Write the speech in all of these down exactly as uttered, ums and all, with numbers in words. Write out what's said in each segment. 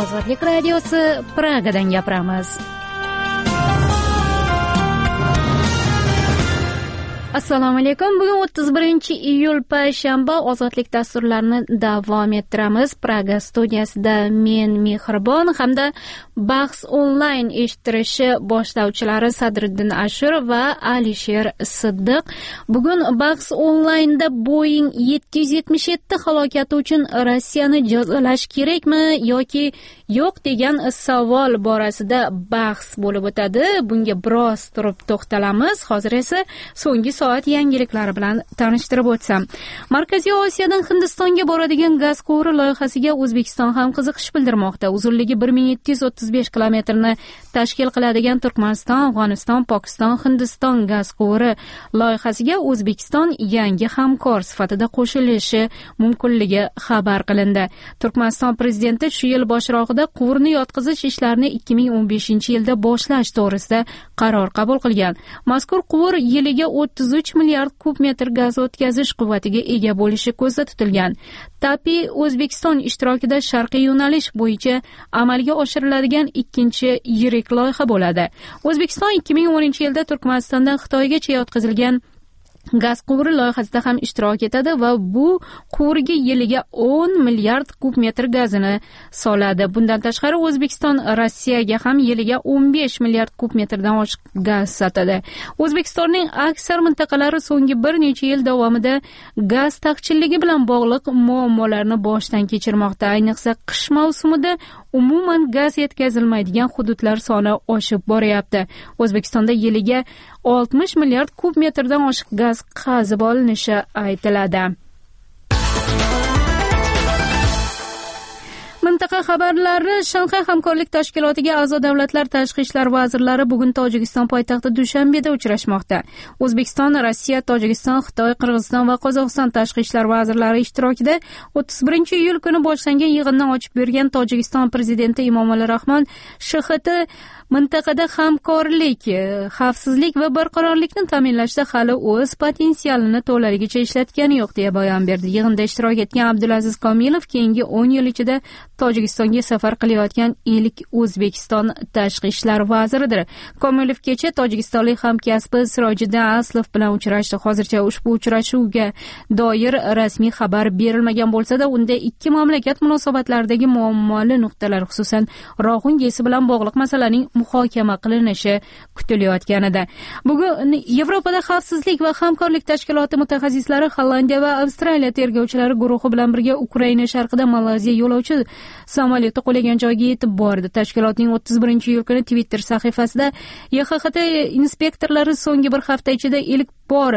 Ozodlik radiosi Pragadan gapiramiz. Assalomu alaykum. Bugun o'ttiz birinchi iyul payshanba. Ozodlik dasturlarini davom ettiramiz. Praga studiyasida men Mehribon hamda bahs onlayn eshittirishi boshlovchilari Sadriddin Ashur va Alisher Siddiq. Bugun bahs onlaynda Boeing yetti yuz yetmish yetti halokati uchun Rossiyani jazolash kerakmi yoki yo'q degan savol borasida bahs bo'lib o'tadi. Bunga biroz turib to'xtalamiz. Hozir esa so'nggi soat yangiliklari bilan tanishtirib o'tsam. Markaziy Osiyodan Hindistonga boradigan gaz quvuri loyihasiga O'zbekiston ham qiziqish bildirmoqda. Uzunligi bir ming yetti yuz o'ttiz besh kilometrni tashkil qiladigan Turkmaniston, Afg'oniston, Pokiston, Hindiston gaz quvuri loyihasiga O'zbekiston yangi hamkor sifatida qo'shilishi mumkinligi xabar qilindi. Turkmaniston prezidenti shu yil boshrog'ida quvurni yotqizish ishlarini ikki ming o'n beshinchi yilda boshlash to'g'risida qaror qabul qilgan. Mazkur quvur yiliga o'ttiz uch milliard kub metr gaz o'tkazish quvvatiga ega bo'lishi ko'zda tutilgan. TAPI O'zbekiston ishtirokida sharqiy yo'nalish bo'yicha amalga oshiriladigan ikkinchi yirik loyiha bo'ladi. O'zbekiston ikki ming o'ninchi yilda Turkmanistondan Xitoygacha yotqizilgan gaz quvuri loyihasida ham ishtirok etadi va bu quvurga yiliga o'n milliard kub metr gazini soladi. Bundan tashqari O'zbekiston Rossiyaga ham yiliga o'n besh milliard kub metrdan oshiq gaz sotadi. O'zbekistonning aksar mintaqalari so'nggi bir necha yil davomida gaz taqchilligi bilan bog'liq muammolarni boshdan kechirmoqda. Ayniqsa qish mavsumida umuman gaz yetkazilmaydigan hududlar soni oshib boryapti. O'zbekistonda yiliga oltmish milliard kub metrdan oshiq gaz qazib olinishi aytiladi. Mintaqa xabarlari. Shanxay hamkorlik tashkilotiga a'zo davlatlar tashqi ishlar vazirlari bugun Tojikiston poytaxti Dushanbeda uchrashmoqda. O'zbekiston, Rossiya, Tojikiston, Xitoy, Qirg'iziston va Qozog'iston tashqi ishlar vazirlari ishtirokida o'ttiz birinchi iyul kuni boshlangan yig'inni ochib bergan Tojikiston prezidenti Emomali Rahmon Sh X T mintaqada hamkorlik, xavfsizlik va barqarorlikni ta'minlashda hali o'z potensialini to'laligicha ishlatgani yo'q deya bayon berdi. Yig'inda ishtirok etgan Abdulaziz Komilov keyingi o'n yil ichida Tojikistonga safar qilayotgan ilk O'zbekiston tashqi ishlar vaziridir. Komilov kecha tojikistonlik hamkasbi Sirojiddin Aslov bilan uchrashdi. Hozircha ushbu uchrashuvga doir rasmiy xabar berilmagan bo'lsa-da, unda ikki mamlakat munosabatlaridagi muammoli nuqtalar, xususan Roxun gesi bilan bog'liq masalaning muhokama qilinishi kutilayotgan edi. Bugun Yevropada xavfsizlik va hamkorlik tashkiloti mutaxassislari Hollandiya va Avstraliya tergovchilari guruhi bilan birga Ukraina sharqida Malayziya yo'lovchi samolyoti qulagan joyga yetib bordi. Tashkilotning o'ttiz birinchi iyul kuni Twitter sahifasida Y X X T inspektorlari so'nggi bir hafta ichida ilk bor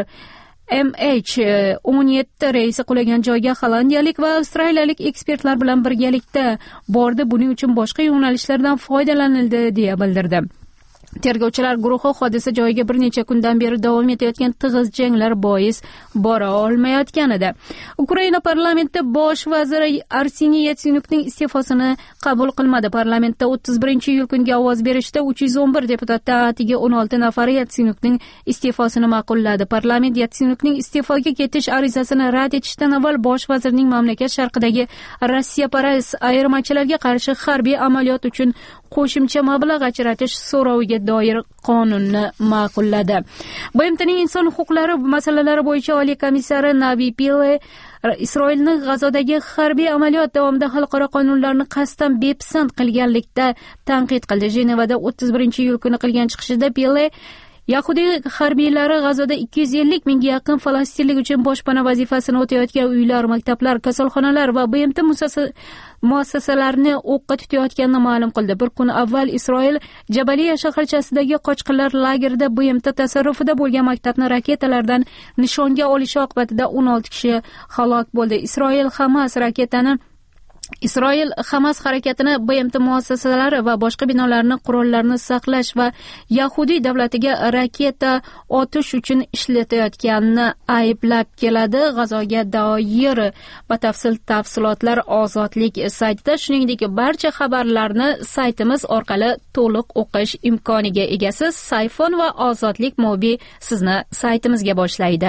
M H o'n yetti reysi qulagan joyga hollandiyalik va avstraliyalik ekspertlar bilan birgalikda bordi. Buning uchun boshqa yo'nalishlardan foydalanildi deya bildirdi. Tergovchilar guruhi hodisa joyiga bir necha kundan beri davom etayotgan tig'iz janglar bois bora olmayotgan edi. Ukraina parlamenti bosh vaziri Arseniy Yatsenyukning iste'fosini qabul qilmadi. Parlamentda o'ttiz birinchi iyul kuniga ovoz berishda uch yuz o'n bir deputatdan atigi o'n olti nafari Yatsenyukning iste'fosini ma'qulladi. Parlament Yatsenyukning iste'foga ketish arizasini rad etishdan avval bosh vazirning mamlakat sharqidagi Rossiyaparast ayirmachilarga qarshi harbiy amaliyot uchun qo'shimcha mablag' ajratish so'roviga doir qonunni ma'qulladi. B M Tning inson huquqlari masalalari bo'yicha oliy komissari Navi Pillay Isroilni G'azodagi harbiy amaliyot davomida xalqaro qonunlarni qasddan bepisand qilganlikda tanqid qildi. Jenevada o'ttiz birinchi iyul kuni qilgan chiqishida Pillay Yahudiy harbiylari G'azoda ikki yuz ellik mingga yaqin falastinlik uchun boshpana vazifasini o'tayotgan uylar, maktablar, kasalxonalar va B M T muassasalarini o'qqa tutayotganini ma'lum qildi. Bir kun avval Isroil Jabaliya shaharchasidagi qochqinlar lagerida B M T tasarrufida bo'lgan maktabni raketalardan nishonga olishi oqibatida o'n olti kishi halok bo'ldi. Isroil Hamas raketani Isroil Hamas harakatini B M T muassasalari va boshqa binolarni, qurollarni saqlash va Yahudiy davlatiga raketa otish uchun ishlatayotganini ayblab keladi. G'azoga doir batafsil tafsilotlar Ozodlik saytida, shuningdek barcha xabarlarni saytimiz orqali to'liq o'qish imkoniga egasiz. Sayfon va Ozodlik mobi sizni saytimizga boshlaydi.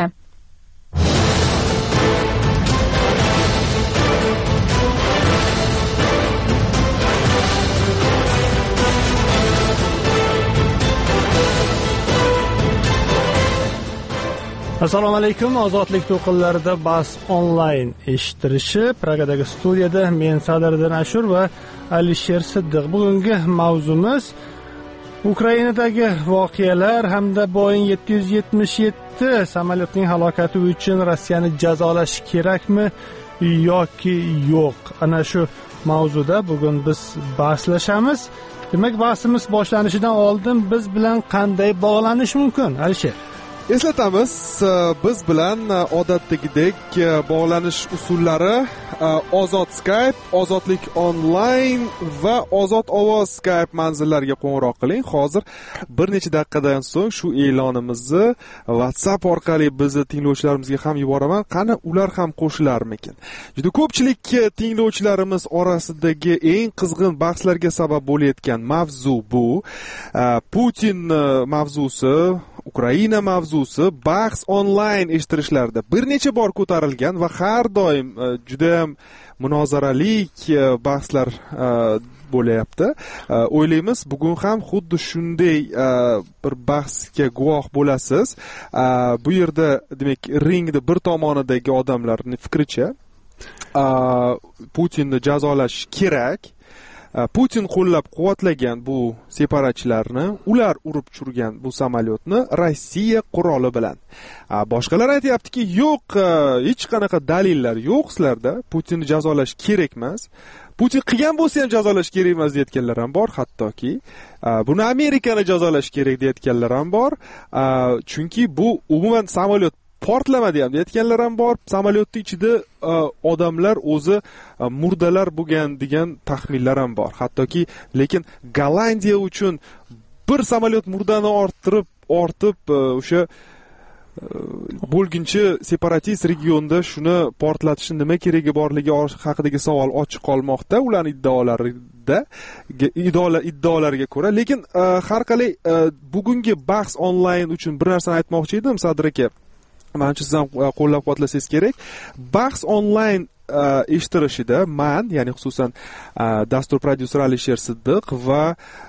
Assalomu alaykum. Ozodlik to'qinlarida bas onlayn eshittirishi Pragadagi studiyada men Sadiriddin Ashur va Alisher Siddiq. Bugungi mavzumiz Ukrainadagi voqealar hamda Boeing yetti yuz yetmish yetti samolyotning halokati uchun Rossiyani jazolash kerakmi yoki yo'q? Ana shu mavzuda bugun biz bahslashamiz. Demak, bahsimiz boshlanishidan oldin biz bilan qanday bog'lanish mumkin, Alisher? Eslatamiz, biz bilan odatdagidek bog'lanish usullari Ozod Skype, Ozodlik onlayn va Ozod ovoz Skype manzillariga qo'ng'iroq qiling. Hozir bir necha daqiqadan so'ng shu e'lonimizni WhatsApp orqali bizni tinglovchilarimizga ham yuboraman. Qani ular ham qo'shilarmikin? Juda ko'pchilik tinglovchilarimiz orasidagi eng qizg'in bahslarga sabab bo'layotgan mavzu bu. Putin mavzusi, Ukraina mavzusi bahs onlayn eshittirishlarda bir necha bor ko'tarilgan va har doim juda ham munozaralik bahslar bo'layapti. O'ylaymiz, bugun ham xuddi shunday bir bahsga guvoh bo'lasiz. Bu yerda, demak, ringda bir tomonidagi odamlarning fikricha Putinni jazolash kerak. Putin qo'llab-quvvatlagan bu separatchilarni, ular urib tushirgan bu samolyotni Rossiya quroli bilan. Boshqalar aytayaptiki, yo'q, hech qanaqa dalillar yo'q sizlarda, Putinni jazolash kerak emas. Putin qilgan bo'lsa ham jazolash kerak emas deyotganlar ham bor, hattoki buni Amerikani jazolash kerak deyotganlar ham bor. Chunki bu umuman samolyot portlamadi ham deyotganlar ham bor. Samolyotning ichida odamlar o'zi murdalar bo'lgan degan taxminlar ham bor. Hattoki, lekin Gollandiya uchun bir samolyot murdani orttirib, ortib o'sha bo'lginchi separatist regionda shuni portlatishning nima keragi borligi haqidagi savol ochiq qolmoqda ularning iddaolarida, iddaolariga ko'ra. Lekin har qalay bugungi bahs onlayn uchun bir narsani aytmoqchi edim, Sadir aka. Menimcha siz ham qo'llab-quvvatlasangiz kerak. Bahs onlayn eshittirishida men, ya'ni xususan dastur prodyuseri Alisher Siddiq va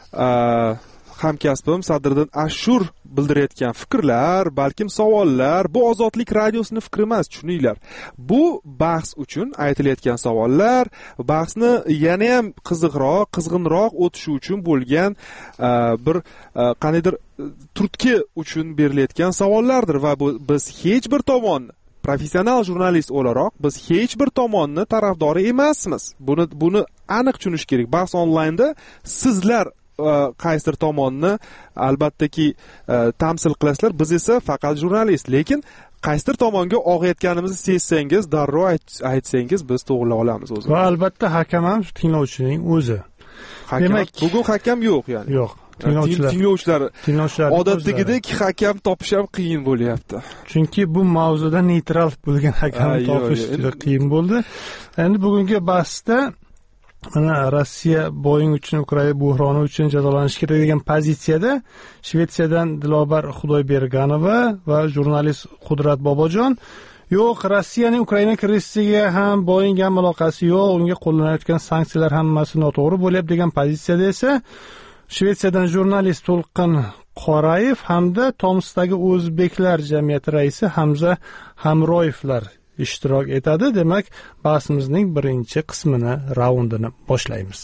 hamkasbim Sadiriddin Ashur bildirayotgan fikrlar, balkim savollar, bu Ozodlik radiosining fikri emas, tushuninglar. Bu bahs uchun aytilayotgan savollar, bahsni yana ham qiziqroq, qizg'inroq o'tishi uchun bo'lgan bir qaniydir turtki uchun berilayotgan savollardir va bu biz hech bir tomonni, professional jurnalist o'laroq biz hech bir tomonni tarafdori emasmiz. Buni buni aniq tushunish kerak. Bahs onlaynda sizlar qaysidir tomonni albattaki tamsil qilasizlar, biz esa faqat jurnalist. Lekin qaysidir tomonga og'ayotganimizni sezsangiz, darrov aytsangiz biz to'g'rilab olamiz o'zi. Va albatta hakam ham tinglovchining o'zi. Demak, bugun hakam yo'q, ya'ni. Yo'q. Tinglovchilar, tinglovchilar, tinglovchilar odatdagidek hakam topish ham qiyin bo'lyapti. Chunki bu mavzuda neytral bo'lgan hakam topish juda qiyin bo'ldi. Endi bugungi bahsda ana Rossiya Boeing uchun, Ukraina buhroni uchun jazolanishi kerak degan pozitsiyada Shvetsiyadan Dilobar Xudoyberganova va jurnalist Qudrat Bobojon, yo'q, Rossiyaning Ukraina kriziga ham Boeing ham aloqasi yo'q, unga qo'llanayotgan sanksiyalar hammasi noto'g'ri bo'lyapti degan pozitsiyada esa Shvetsiyadan jurnalist To'lqin Qorayev hamda Tomskdagi o'zbeklar jamiyati raisi Hamza Hamroyevlar ishtirok etadi. Demak, bahsimizning birinchi qismini, raundini boshlaymiz.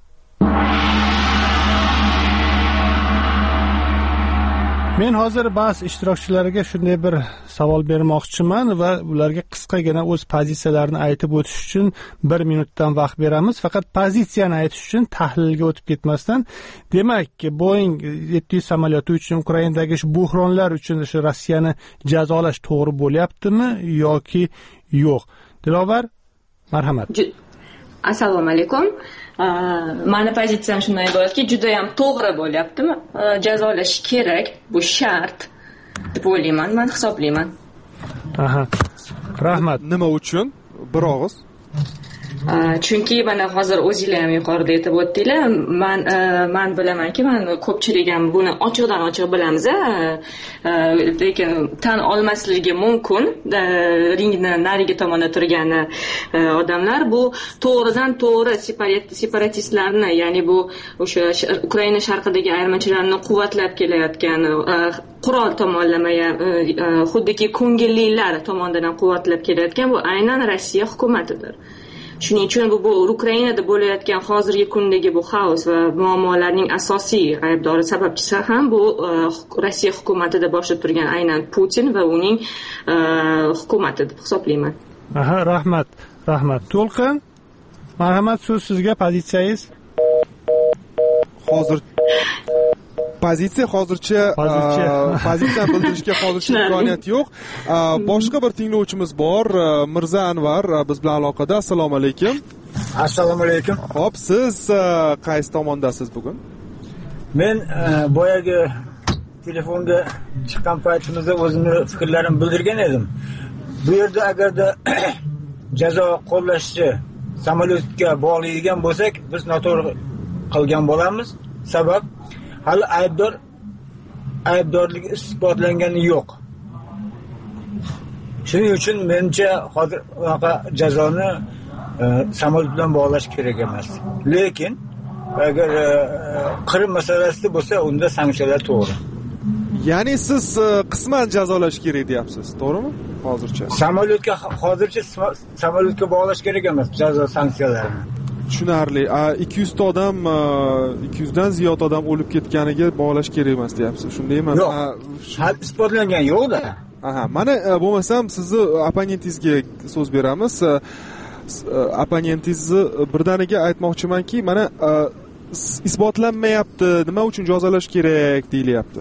Men hozir bahs ishtirokchilariga shunday bir savol bermoqchiman va ularga qisqagina o'z pozitsiyalarini aytib o'tish uchun bir minutdan vaqt beramiz. Faqat pozitsiyani aytish uchun tahlilga o'tib ketmasdan, demak, Boeing yetti yuz samolyoti uchun, Ukrainadagi buhronlar uchun shu Rossiyani jazolash to'g'ri bo'lyaptimi yoki yo'q? Dilobar, marhamat. Assalomu alaykum. Mani pozitsiyam shunday iboratki, juda ham to'g'ri bo'lyaptimi? Jazolash kerak, bu shart deb o'ylayman, men hisoblayman. Aha. Rahmat. Nima uchun? Bir og'iz. chunki mana hozir o'zinglar ham yuqorida aytib o'tdinglar, man man bilamanki, man ko'pchilik ham buni ochiqdan ochiq bilamiz, lekin tan olmasligi mumkin ringni narigi tomonda turgan odamlar. Bu to'g'ridan to'g'ri separatistlarni, ya'ni bu o'sha Ukraina sharqidagi ayirmachilarni quvvatlab kelayotgan qurol tomonlama, xuddiki ko'ngillilar tomonidan quvvatlab kelayotgan bu aynan Rossiya hukumatidir. Shuning uchun bu, bu Ukrainada bo'layotgan hozirgi kundagi bu xaos va muammolarning asosiy aybdori, sababchisi ham bu Rossiya hukumatida boshida turgan aynan Putin va uning hukumati deb hisoblayman. Aha, rahmat, rahmat. To'lqin, marhamat, so'z sizga, pozitsiyangiz. Hozir pozitsiya hozircha pozitsiyani bildirishga hozircha imkoniyat yo'q. Boshqa bir tinglovchimiz bor, Mirza Anvar biz bilan aloqada. Assalomu alaykum. Assalomu alaykum. Xo'p, siz qaysi tomondasiz bugun? Men boyagi telefonga chiqqan paytimizda o'zimni fikrlarimni bildirgan edim. Bu yerda agarda jazo qo'llashni samolyotga bog'laydigan bo'lsak, biz noto'g'ri qilgan bo'lamiz. Sabab hali aybdor aybdorligi isbotlangani yo'q. Shuning uchun mencha hozir unaqa jazoni samolyot bilan bog'lash kerak emas. Lekin agar Qrim masalasida bo'lsa, unda sanksiyalar to'g'ri. Ya'ni siz qisman jazolash kerak deyapsiz, to'g'rimi? Hozircha. Samolyotga hozircha samolyotga bog'lash kerak emas jazo sanksiyalarini. Tushunarli. ikki yuz ta odam, ikki yuz dan ziyod odam o'lib ketganiga bog'lash kerak emas deyapsiz. Shundaymi? Yo'q. Hali isbotlangan yo'q-da. Aha, mana bo'lmasam sizni opponentingizga so'z beramiz. Opponentingizni birdaniga aytmoqchimanki, mana isbotlanmayapti, nima uchun jazolash kerak deyilyapti.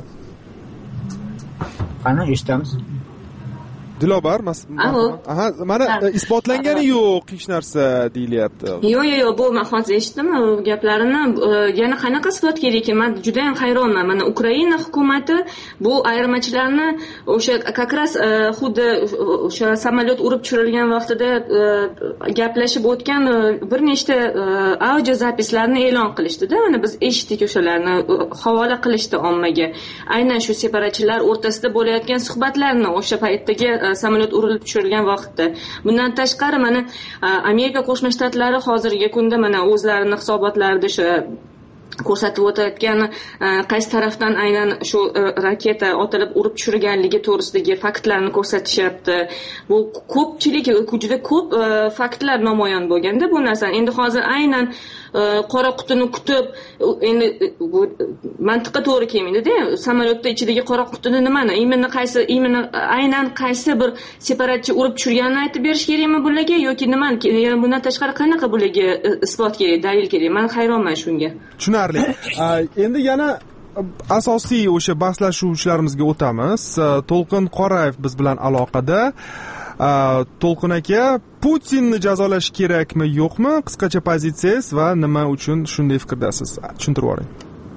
Qani eshitamiz? Dilobar, aha, mana isbotlangani yo'q hech narsa deyilyapti. Yo'q, yo'q, yo'q, bu men hozir eshitdim gaplarini. Yana qanaqa isbot kerak? Men juda ham hayronman. Mana Ukraina hukumati bu ayirmachilarni o'sha kakras xuddi o'sha samolyot urib tushirilgan vaqtida gaplashib o'tgan bir nechta audio zapislarni e'lon qilishdi-da. Mana biz eshitdik, o'shalarni havola qilishdi ommaga. Aynan shu separatchilar o'rtasida bo'layotgan suhbatlarni o'sha paytdagi samolyot urilib tushirilgan vaqtda. Bundan tashqari mana Amerika Qo'shma Shtatlari hozirgi kunda mana o'zlarining hisobotlarida shu ko'rsatib o'tayotgan qaysi tarafdan aynan shu raketa otilib urib tushirganligi to'g'risidagi faktlarni ko'rsatishyapti. Bu ko'pchilik juda ko'p faktlar namoyon bo'lganda bu narsa. Endi hozir aynan qora qutini kutib, endi bu mantiqqa to'g'ri kelmaydi-da. Samolyotda ichidagi qora qutini nimani, imini qaysi, imini aynan qaysi bir separatchi urib tushirganini aytib berish kerakmi bularga yoki nimani? Bundan tashqari qanaqa bularga isbot kerak, dalil kerak? Men hayronman shunga. Tushunarli. Endi yana asosiy o'sha bahslashuvchilarimizga o'tamiz. To'lqin Qorayev biz bilan aloqada. To'lqin aka, Putinni jazolash kerakmi, yo'qmi? Qisqacha pozitsiyangiz va nima uchun shunday fikrdasiz? Tushuntirib yuboring.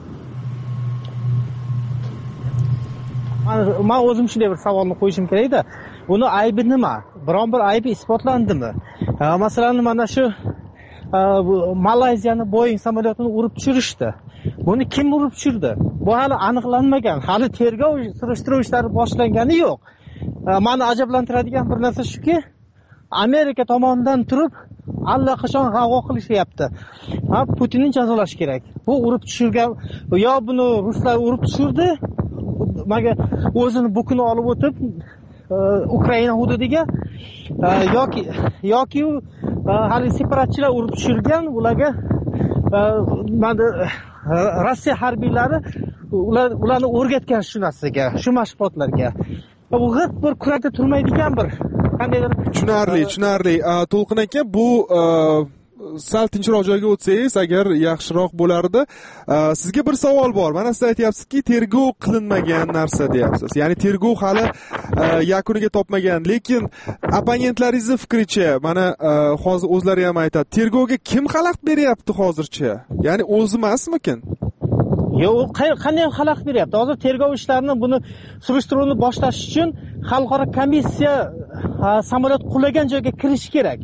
Men o'zim shunday bir savolni qo'yishim kerak-da. Buni aybi nima? Biron bir aybi isbotlandimi? Masalan, mana shu Malayziyani Boeing samolyotini urib tushirishdi. Buni kim urib tushirdi? Bu hali aniqlanmagan. Hali tergov surishtiruv ishlari boshlangani yo'q. Meni ajablantiradigan bir narsa shuki, Amerika tomonidan turib allaqachon g'avg'o qilishyapti. Ha, Putinni jazolash kerak. Bu urib tushirgan, yo buni ruslar urib tushirdi, maga o'zini bukini olib o'tib Ukraina hududiga yoki yoki hali separatchilar urib tushirgan, ularga Rossiya harbiylari ular ularni o'rgatgan shu narsaga, shu mashg'ulotlarga. Bu g'irt bir kurada turmaydigan bir qandaydir. Tushunarli, tushunarli. To'lqin aka, bu sal tinchroq joyga o'tsangiz agar yaxshiroq bo'lardi. Sizga bir savol bor. Mana siz aytyapsizki, tergov qilinmagan narsa deyapsiz. Ya'ni tergov hali yakuniga topmagan, lekin opponentlaringiz fikricha, mana hozir o'zlari ham aytadi, tergovga kim xalaqit beryapti hozircha? Ya'ni o'zi emasmikin? Yo'q, qanday xalaqit beryapti? Hozir tergov ishlarini buni surishtiruvni boshlash uchun xalqaro komissiya samolyot qulagan joyga kirish kerak.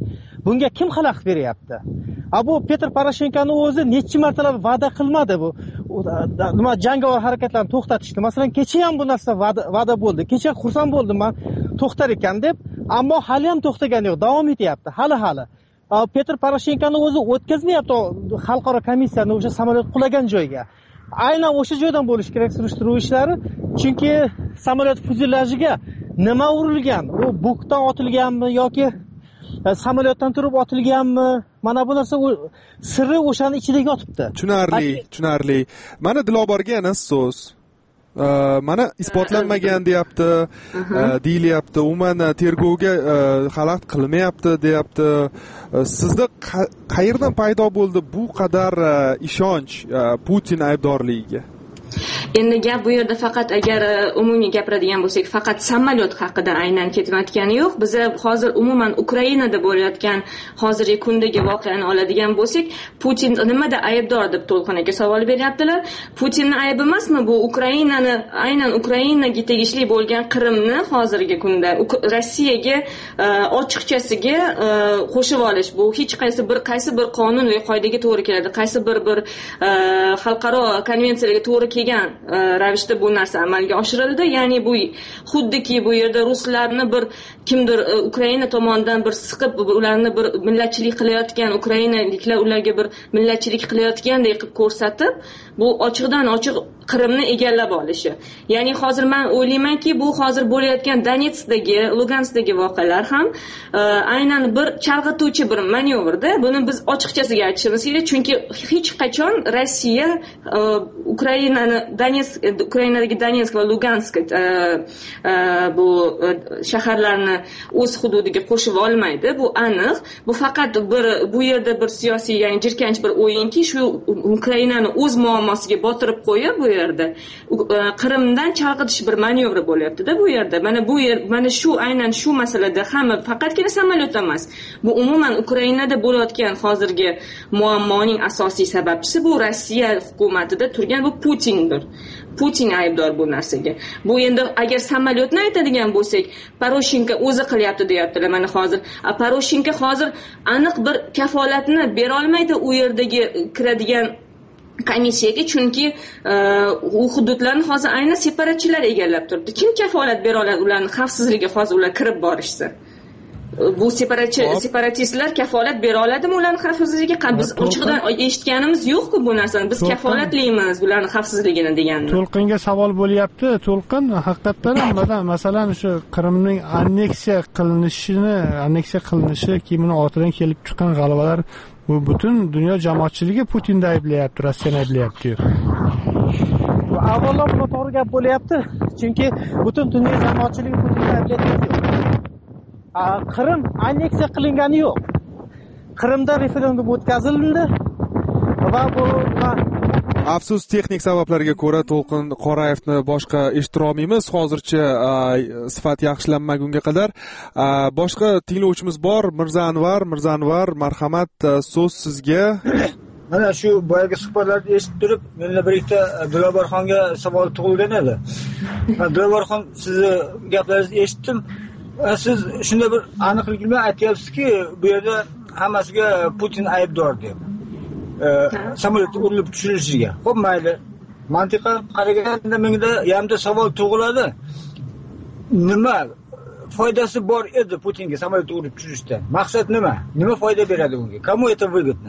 bunga kim xalaqit beryapti? A bu Petr Poroshenkoni o'zi necha martalab va'da qilmadi bu nima jangovar harakatlarni to'xtatishni. Masalan, kecha ham bu narsa va'da va'da bo'ldi. Kecha xursand bo'ldim men to'xtar ekan deb, ammo hali ham to'xtagani yo'q, davom etyapti. Hali hali. Petr Poroshenkoni o'zi o'tkazmayapti xalqaro komissiyani o'sha samolyot qulagan joyga. Aynan o'sha joydan bo'lish kerak surishtiruv ishlari, chunki samolyot fyuzelajiga nima urilgan? U bukdan otilganmi yoki samolyotdan turib otilganmi? Mana bu narsa sirri o'shaning ichida yotibdi. Tushunarli, tushunarli. Mana Diloborga yana so'z. Mana isbotlanmagan deyapti, deyilyapti. Umuman tergovga xalaqit qilmayapti deyapti. Sizda qayerdan paydo bo'ldi bu qadar ishonch Putin aybdorligiga? Endi gap bu yerda faqat agar umumiy gapiradigan bo'lsak, faqat samolyot haqida aynan ketayotgani yo'q. Biz hozir umuman Ukrainada bo'layotgan hozirgi kundagi voqeani oladigan bo'lsak, Putin nimada aybdor deb To'lqin aka savol beryaptilar. Putinning aybi emasmi bu Ukrainani, aynan Ukrainaga tegishli bo'lgan Qrimni hozirgi kunda Rossiyaga ochiqchasiga qo'shib olish. Bu hech qaysi bir qaysi bir qonun va qoidaga to'g'ri keladi, qaysi bir bir xalqaro konvensiyalarga to'g'ri kelgan ravishda bu narsa amalga oshirildi. Ya'ni bu xuddiki bu yerda ruslarni bir kimdir Ukraina tomonidan bir siqib ularni bir millatchilik qilayotgan, ukrainaliklar ularga bir millatchilik qilayotgandek qilib ko'rsatib, bu ochiqdan ochiq Qrimni egallab olishi. Ya'ni hozir men o'ylaymanki, bu hozir bo'layotgan Donetskdagi, Luganskdagi voqealar ham aynan bir chalg'ituvchi bir manyovrda. Buni biz ochiqchasiga aytishimiz kerak, chunki hech qachon Rossiya Ukrainani Donetsk, Ukrainadagi Donetsk va Lugansk bu shaharlarni o'z hududiga qo'shib olmaydi. Bu aniq. Bu faqat bir bu yerda bir siyosiy, ya'ni jirkanch bir o'yinki, shu Ukrainani o'z muammosiga botirib qo'yib bu yerda Qrimdan chalg'itish bir manyovri bo'lyapti-da bu yerda. Mana bu yer, mana shu aynan shu masalada hamma faqatgina samolyot emas. Bu umuman Ukrainada bo'layotgan hozirgi muammoning asosiy sababchisi bu Rossiya hukumatida turgan bu Putindir. Putin aybdor bu narsaga. Bu endi agar samolyotni aytadigan bo'lsak, Poroshenko o'zi qilyapti deyaptilar mana hozir. Poroshenko hozir aniq bir kafolatni bera olmaydi u yerdagi kiradigan komissiyaga, chunki u hududlarni hozir aynan separatchilar egallab turibdi. Kim kafolat bera oladi ularning xavfsizligiga hozir ular kirib borishsa? Bu separatchi separatistlar kafolat bera oladimi ularning xavfsizligiga? Biz ochiqdan eshitganimiz yo'q-ku bu narsani. Biz kafolatlaymiz ularning xavfsizligini deganni. To'lqinga savol bo'lyapti. To'lqin haqiqatan ham masalan shu Qrimning anneksiya qilinishini, anneksiya qilinishi, keyin ortidan kelib chiqqan g'alabalar bu butun dunyo jamoatchiligi Putinni ayblayapti, Rossiyani ayblayapti. Avvalo bu to'g'ri gap bo'lyapti, chunki butun dunyo jamoatchiligi Putinni ayblayapti. Qrim anneksiya qilingani yo'q. Qrimda referendum o'tkazildi va bu afsus texnik sabablarga ko'ra To'lqin Qorayevni boshqa eshitira olmaymiz. Hozircha sifat yaxshilanmagunga qadar boshqa tinglovchimiz bor. Mirza Anvar, Mirza Anvar, marhamat, so'z sizga. Mana shu boyagi suhbatlarni eshitib turib, menda bir ikkita Diloborxonga savol tug'ilgan edi. Diloborxon, sizni gaplaringizni eshitdim. Siz shunday bir aniqlik bilan aytyapsizki, bu yerda hammasiga Putin aybdor deb. Samolyot urilib tushirilishiga. Xo'p, mayli. Mantiqan qaraganda menda yanada savol tug'iladi. Nima foydasi bor edi Putinga samolyot urib tushirishdan? Maqsad nima? Nima foyda beradi unga? Кому это выгодно?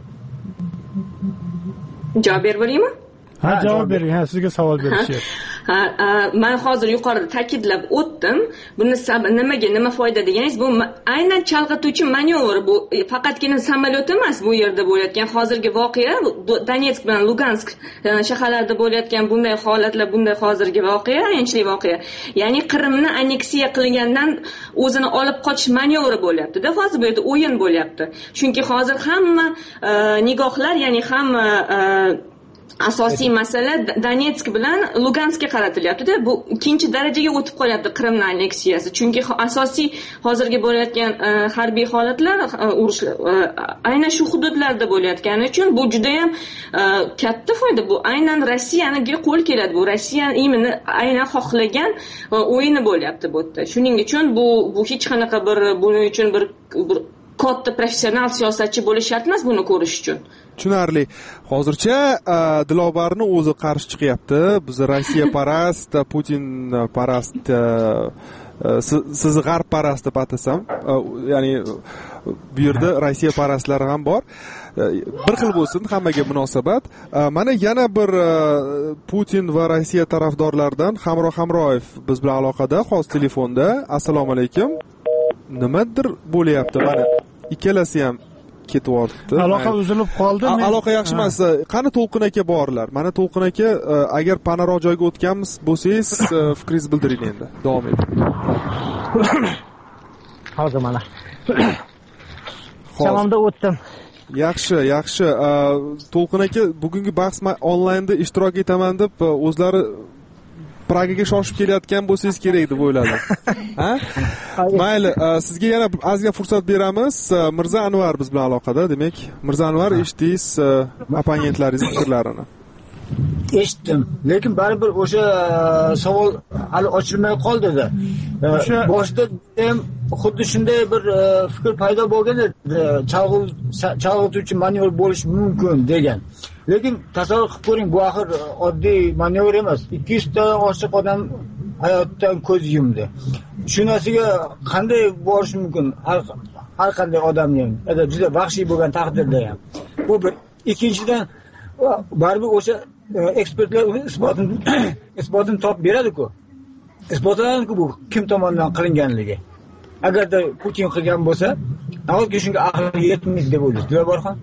Javob beraymi? Ha, javob bering. Ha, sizga savol berishyapti. Ha, men hozir yuqorida ta'kidlab o'tdim. Buni nimaga, nima foyda deganingiz, bu aynan chalg'ituvchi manyovr. Bu faqatgina samolyot emas, bu yerda bo'layotgan hozirgi voqea, Donetsk bilan Lugansk shaharlarida bo'layotgan bunday holatlar, bunday hozirgi voqea, ayanchli voqea. Ya'ni Qrimni anneksiya qilgandan o'zini olib qochish manyovri bo'lyapti-da. Hozir bu yerda o'yin bo'lyapti. Chunki hozir hamma nigohlar, ya'ni hamma asosiy masala Donetsk bilan Luganskga qaratilyapti-da. Bu ikkinchi darajaga o'tib qolyapti Qrimning anneksiyasi. Chunki asosiy hozirgi bo'layotgan harbiy holatlar, urushlar aynan shu hududlarda bo'layotgani uchun bu juda ham katta foyda. Bu aynan Rossiyaniga qo'l keladi. Bu Rossiya imini aynan xohlagan o'yini bo'lyapti bu yerda. Shuning uchun bu bu hech qanaqa bir buning uchun bir, bir katta professional siyosatchi bo'lish shart emas buni ko'rish uchun. Tushunarli. Hozircha Dilobarni o'zi qarshi chiqyapti. Biz Rossiya parast, Putin parast, sizni g'arb parast deb atasam, ya'ni bu yerda Rossiya parastlari ham bor. Bir xil bo'lsin, hammaga munosabat. Mana yana bir Putin va Rossiya tarafdorlaridan Hamroh Hamroyev biz bilan aloqada, hozir telefonda. Assalomu alaykum. Nimadir bo'lyapti mana. Ikkalasi ham ketyapti. Aloqa uzilib qoldi. Aloqa yaxshi emas. Qani To'lqin aka borlar. Mana To'lqin aka, agar panaroq joyga o'tganmiz bo'lsangiz, fikringizni bildiring endi. Davom eting. Hozir mana. Chamamda o'tdim. Yaxshi, yaxshi. To'lqin aka bugungi bahs onlaynda ishtirok etaman deb o'zlari Pragaga shoshib kelayotgan bo'lsangiz kerak deb o'yladim. Ha? Mayli, sizga yana ozga fursat beramiz. Mirza Anvar biz bilan aloqada, demak, Mirza Anvar eshitdingiz opponentlaringiz fikrlarini. Eshitdim, lekin baribir o'sha savol hali ochilmay qoldi-da. O'sha boshida ham xuddi shunday bir fikr paydo bo'lgan edi, chalg'ituvchi manevr bo'lishi mumkin degan. Lekin tasavvur qilib ko'ring, bu axir oddiy manevr emas. ikki yuz ta oshiq odam hayotdan ko'z yumdi. Shu narsaga qanday borish mumkin? Har har qanday odamning, agar juda vahshiy bo'lgan taqdirda ham. Bu bir. Ikkinchidan, baribir o'sha ekspertlar uni isbotini isbotini topib beradi-ku. Isbotlanadi-ku bu kim tomonidan qilinganligi. Agarda Putin qilgan bo'lsa, nahotki shunga aql yetmaydi deb o'ylaysiz, Dilobarxon?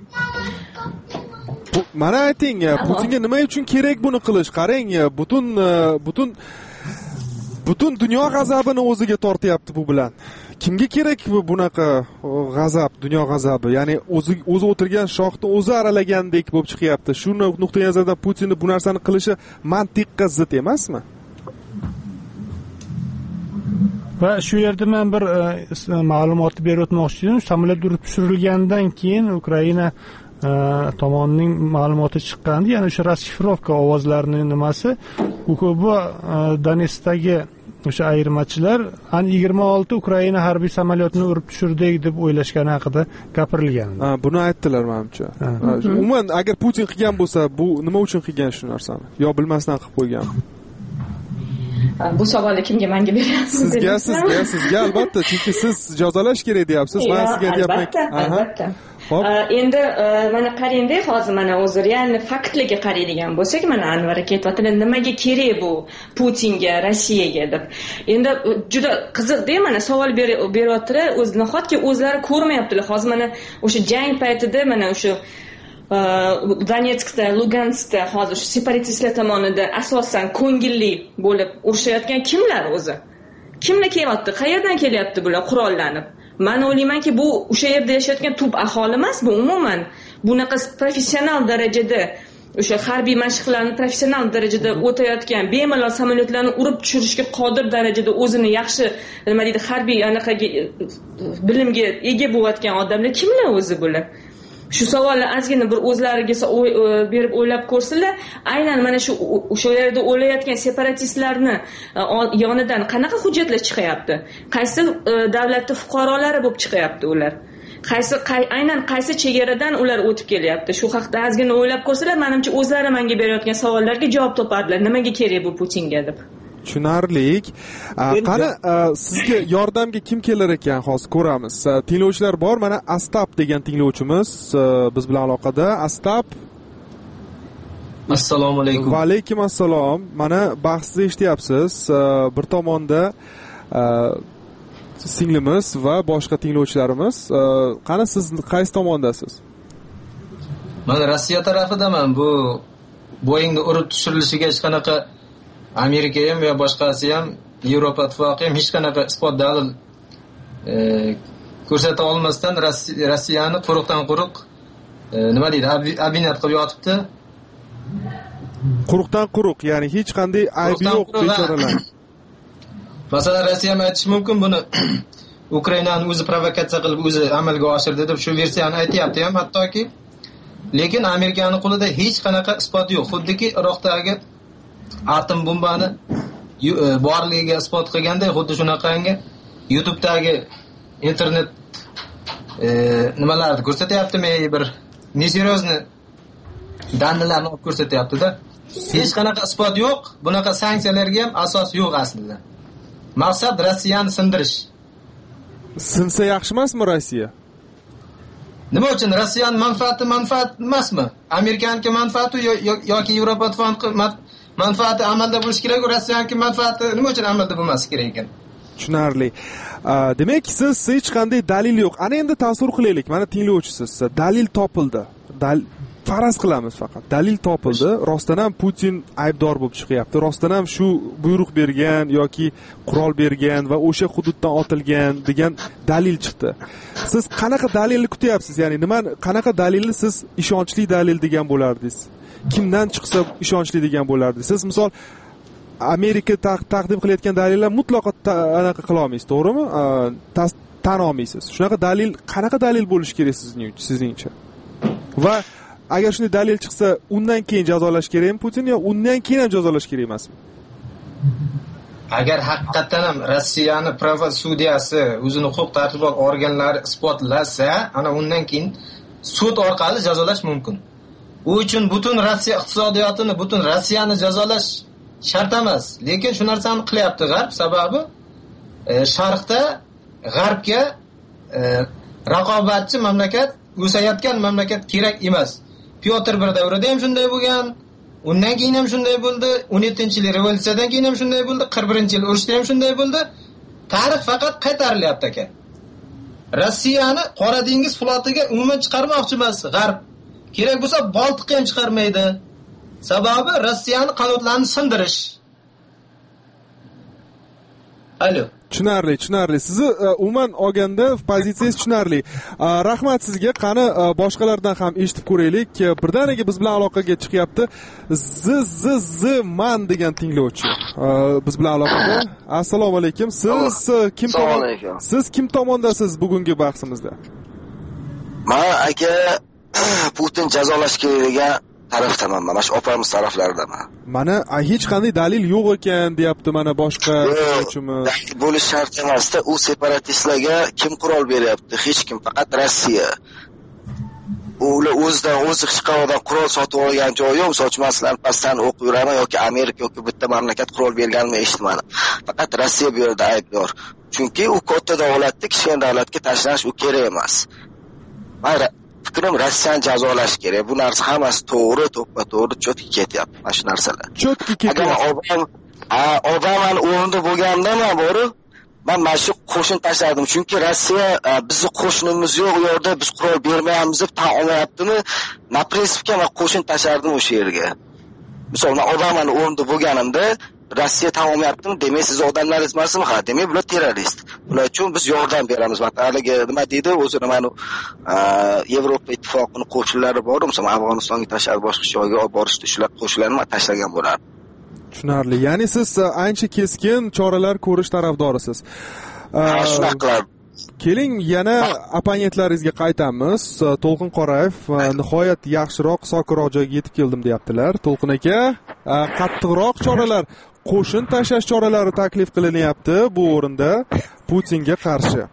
Mana ayting, Putinga nima uchun kerak buni qilish? Qarang, butun butun butun dunyo g'azabini o'ziga tortyapti bu bilan. Kimga kerak bu bunaqa g'azab, dunyo g'azabi? Ya'ni o'zi o'zi o'tirgan shohni o'zi aralagandek bo'lib chiqyapti. Shu nuqtai nazardan Putinning bu narsani qilishi mantiqqa zid emasmi? Va shu yerda men bir ma'lumotni berib o'tmoqchi edim. Samolyot urib tushirilgandan keyin Ukraina tomonining ma'lumoti chiqqandi, ya'ni o'sha rasshifrovka ovozlarining nimasi, bu ko'pi Donetskdagi o'sha ayirmachilar an yigirma olti Ukraina harbiy samolyotini urib tushirdik deb o'ylashgani haqida gapirilgan. Ha, buni aytdilar menimcha. Umuman agar Putin qilgan bo'lsa, bu nima uchun qilgan shu narsani? Yo bilmasdan qilib qo'ygan. Bu savolni kimga menga beryapsiz? Sizga, sizga, sizga albatta, chunki siz jazolash kerak deyapsiz. Men sizga deyapman. Albatta. Endi mana qarang-da, hozir mana o'zi realni faktlarga qaraydigan bo'lsak, mana Anvar aka aytayotgan nimaga kerak bu Putinga, Rossiyaga deb. Endi juda qiziq-da, mana savol beryaptilar, o'z nahotki o'zlari ko'rmayaptilar. Hozir mana o'sha jang paytida mana o'sha Donetskda, Luganskda hozir shu separatistlar tomonidan asosan ko'ngilli bo'lib urushayotgan kimlar o'zi? Kimlar kelyapti? Qayerdan kelyapti bular qurollanib? Men o'ylaymanki, bu o'sha yerda yashayotgan tub aholi emas, bu umuman bunaqa professional darajada o'sha harbiy mashqlarni professional darajada o'tayotgan, bemalol samolyotlarni urib tushirishga qodir darajada o'zini yaxshi, nima deydi, harbiy anaqaga bilimga ega bo'layotgan odamlar kimlar o'zi bular? Shu savolni ozgina bir o'zlariga berib o'ylab ko'rsinlar, aynan mana shu o'sha yerda o'layotgan separatistlarni yonidan qanaqa hujjatlar chiqyapti? Qaysi davlatning fuqarolari bo'lib chiqyapti ular? Qaysi aynan qaysi chegaradan ular o'tib kelyapti? Shu haqda ozgina o'ylab ko'rsinlar, menimcha o'zlari menga berayotgan savollarga javob topardilar. Nimaga kerak bu Putinga deb? Tushunarlik. Qani sizga yordamga kim kelar ekan, hozir ko'ramiz. Tinglovchilar bor. Mana Astap degan tinglovchimiz biz bilan aloqada. Astap. Assalomu alaykum. Va alaykum assalom. Mana bahsni eshityapsiz. Bir tomonda singlimiz va boshqa tinglovchilarimiz. Qani siz qaysi tomondasiz? Men Rossiya tarafidaman. Bu Boeingni urib tushirilishiga hech qanaqa Amerika ham va boshqasi ham, Yevropa ittifoqi ham hech qanaqa isbot dalil ko'rsata olmasdan Rossiyani quruqdan quruq nima deydi, obvinat qilib yotibdi. Quruqdan quruq, ya'ni hech qanday aybi yo'q bechoralar. Masalan, Rossiya ham aytish mumkin buni Ukrainani o'zi provokatsiya qilib o'zi amalga oshirdi deb shu versiyani aytayapti ham hattoki. Lekin Amerikaning qo'lida hech qanaqa isbot yo'q. Xuddiki Iroqdagi atom bombani borligiga isbot qilganday, xuddi shunaqangi YouTube'dagi internet e, nimalarni ko'rsatyaptimi, bir neseryozni dalillarni olib ko'rsatyapti-da. Hech qanaqa isbot yo'q, bunaqa sanksiyalarga ham asos yo'q aslida. Maqsad Rossiyani sindirish. Sinsa yaxshi emasmi Rossiya? Nima uchun Rossiyaning manfaati manfaat emasmi? Amerikaniki manfaati yoki Yevropa ittifoqi manfaati amalda bo'lishi kerak, Rossiyaniki manfaati nima uchun amalda bo'lmasi kerak ekan? Tushunarli. Demak, siz hech qanday dalil yo'q. Ana endi tasavvur qilaylik, mana tinglovchisiz. Dalil topildi. Dal faraz qilamiz faqat. Dalil topildi. Rostdan ham Putin aybdor bo'lib chiqyapti. Rostdan ham shu buyruq bergan yoki qurol bergan va o'sha hududdan otilgan degan dalil chiqdi. Siz qanaqa dalilni kutyapsiz? Ya'ni nima qanaqa dalilni siz ishonchli dalil degan bo'lardingiz? Kimdan chiqsa ishonchli degan bo'lardingiz? Siz misol Amerika taqdim qilayotgan dalillar mutlaqo anaqa qila olmaysiz, to'g'rimi? Tan olmaysiz. Shunaqa dalil qanaqa dalil bo'lishi kerak sizning sizningcha? Va agar shunday dalil chiqsa, undan keyin jazolash kerakmi Putin yo undan keyin ham jazolash kerak emasmi? Agar haqiqatan ham Rossiyani pravosudiyasi, o'zini huquq-tartibot organlari isbotlasa, ana undan keyin sud orqali jazolash mumkin. U uchun butun Rossiya iqtisodiyotini, butun Rossiyani jazolash shart emas. Lekin shu narsani qilyapti G'arb, sababi e, Sharqda G'arbga e, raqobatchi mamlakat, o'sayotgan mamlakat kerak emas. Pyotr bir davrida ham shunday bo'lgan, undan keyin ham shunday bo'ldi, o'n yettinchi yil revolyutsiyadan keyin ham shunday bo'ldi, qirq birinchi yil urushda ham shunday bo'ldi. Tarix faqat qaytarilyapti aka. Rossiyani Qora dengiz flotiga umuman chiqarmoqchi emas G'arb. Kerak bo'lsa Boltiqqa ham chiqarmaydi. Sababi Rossiyani qanotlarini sindirish. Alo. Tushunarli, tushunarli. Sizni umuman olganda pozitsiyangiz tushunarli. Rahmat sizga. Qani boshqalardan ham eshitib ko'raylik. Birdaniga biz bilan aloqaga chiqyapti. Z z z man degan tinglovchi. Biz bilan aloqada. Assalomu alaykum. Siz kim tomon? Siz kim tomondasiz bugungi bahsimizda? Men aka Putin jazolash kerak degan tarafdaman. Mana shu opamiz taraflaridaman. Mana hech qanday dalil yo'q ekan, deyapti mana boshqa tinglovchimiz. Bo'lish shart emas-da, u separatistlarga kim qurol beryapti? Hech kim, faqat Rossiya. Ular o'zidan o'zi hech qayerdan qurol sotib olgan joyi yo'q. Sochmaslar pastdan o'qib yuraman yoki Amerika yoki bitta mamlakat qurol berganini eshitmadim. Faqat Rossiya bu yerda aybdor. Chunki u katta davlatga, kichkina davlatga tashlanish u kerak emas. Mana fikrim Rossiyani jazolash kerak. Bu narsa hammasi to'g'ri, to'ppa to'g'ri cho'tki ketyapti. Mana shu narsalar. Cho'tki ketyapti. Obama, Obamani o'rnida bo'lganda men bori men mana shu qo'shin tashladim. Chunki Rossiya bizning qo'shinimiz yo'q, u yerda biz qurol bermayapmiz deb tan olmayaptimi? Na prinsipga men qo'shin tashlardim o'sha yerga. Misol men Obamani o'rnida bo'lganimda Rossiya tan olmayaptimi? Demak, siz odamlaringiz emasmi? Ha, demak, bular terrorist. Bular uchun biz yordam beramiz. Haligi nima deydi? O'zini mana Yevropa ittifoqining qo'shinlari bor, masalan, Afg'onistonga tashlab boshqa joyga olib borishdi. Shular qo'shinlarni tashlagan bo'lardi. Tushunarli. Ya'ni siz ancha keskin choralar ko'rish tarafdorisiz. Ha, shunaqa qiladi. Keling, yana opponentlaringizga qaytamiz. To'lqin Qorayev nihoyat yaxshiroq, sokiroq joyga yetib keldim deyaptilar. To'lqin aka, qattiqroq choralar, qo'shin tashlash choralari taklif qilinyapti bu o'rinda Putinga qarshi.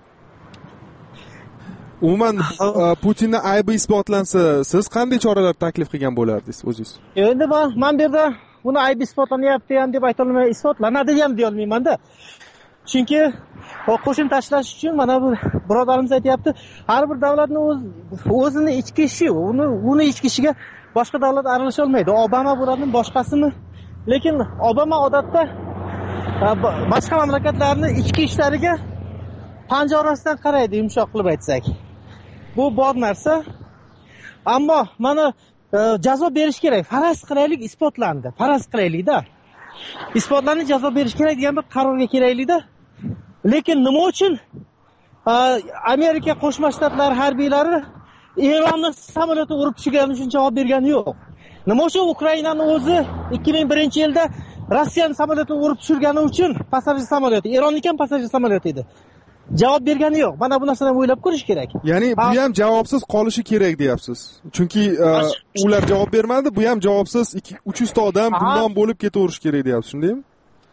Umuman Putinning aybi isbotlansa, siz qanday choralar taklif qilgan bo'lardingiz o'zingiz? Endi men men bu yerda buni aybi isbotlanyapti ham deb ayta olmayman, isbotlanadi ham deya olmayman-da. Chunki qo'shin tashlash uchun mana bu birodarimiz aytayapti, har bir davlatning o'z o'zini ichki ishi, uni uni ichki ishiga boshqa davlat aralasha olmaydi. Obama bo'ladi, boshqasini. Lekin Obama odatda boshqa mamlakatlarning ichki ishlariga panja orasidan qaraydi, yumshoq qilib aytsak. Bu bor narsa. Ammo mana jazo berish kerak. Faraz qilaylik, isbotlandi. Faraz qilaylik-da. Isbotlanib jazo berish kerak degan bir qarorga kelaylik-da. Lekin nima uchun Amerika Qo'shma Shtatlari harbiylari Eronning samolyoti urib tushgani uchun javob bergani yo'q? Nima uchun Ukrainani o'zi ikki ming birinchi yilda Rossiyaning samolyotini urib tushirgani uchun passajir samolyoti, Eronning ham passajir samolyoti edi. Javob bergani yo'q. Mana bu narsani o'ylab ko'rish kerak. Ya'ni bu ham javobsiz qolishi kerak deyapsiz. Chunki ular javob bermadi, bu ham javobsiz uch yuz ta odam bundan bo'lib ketaverish kerak deyapsiz, shundaymi?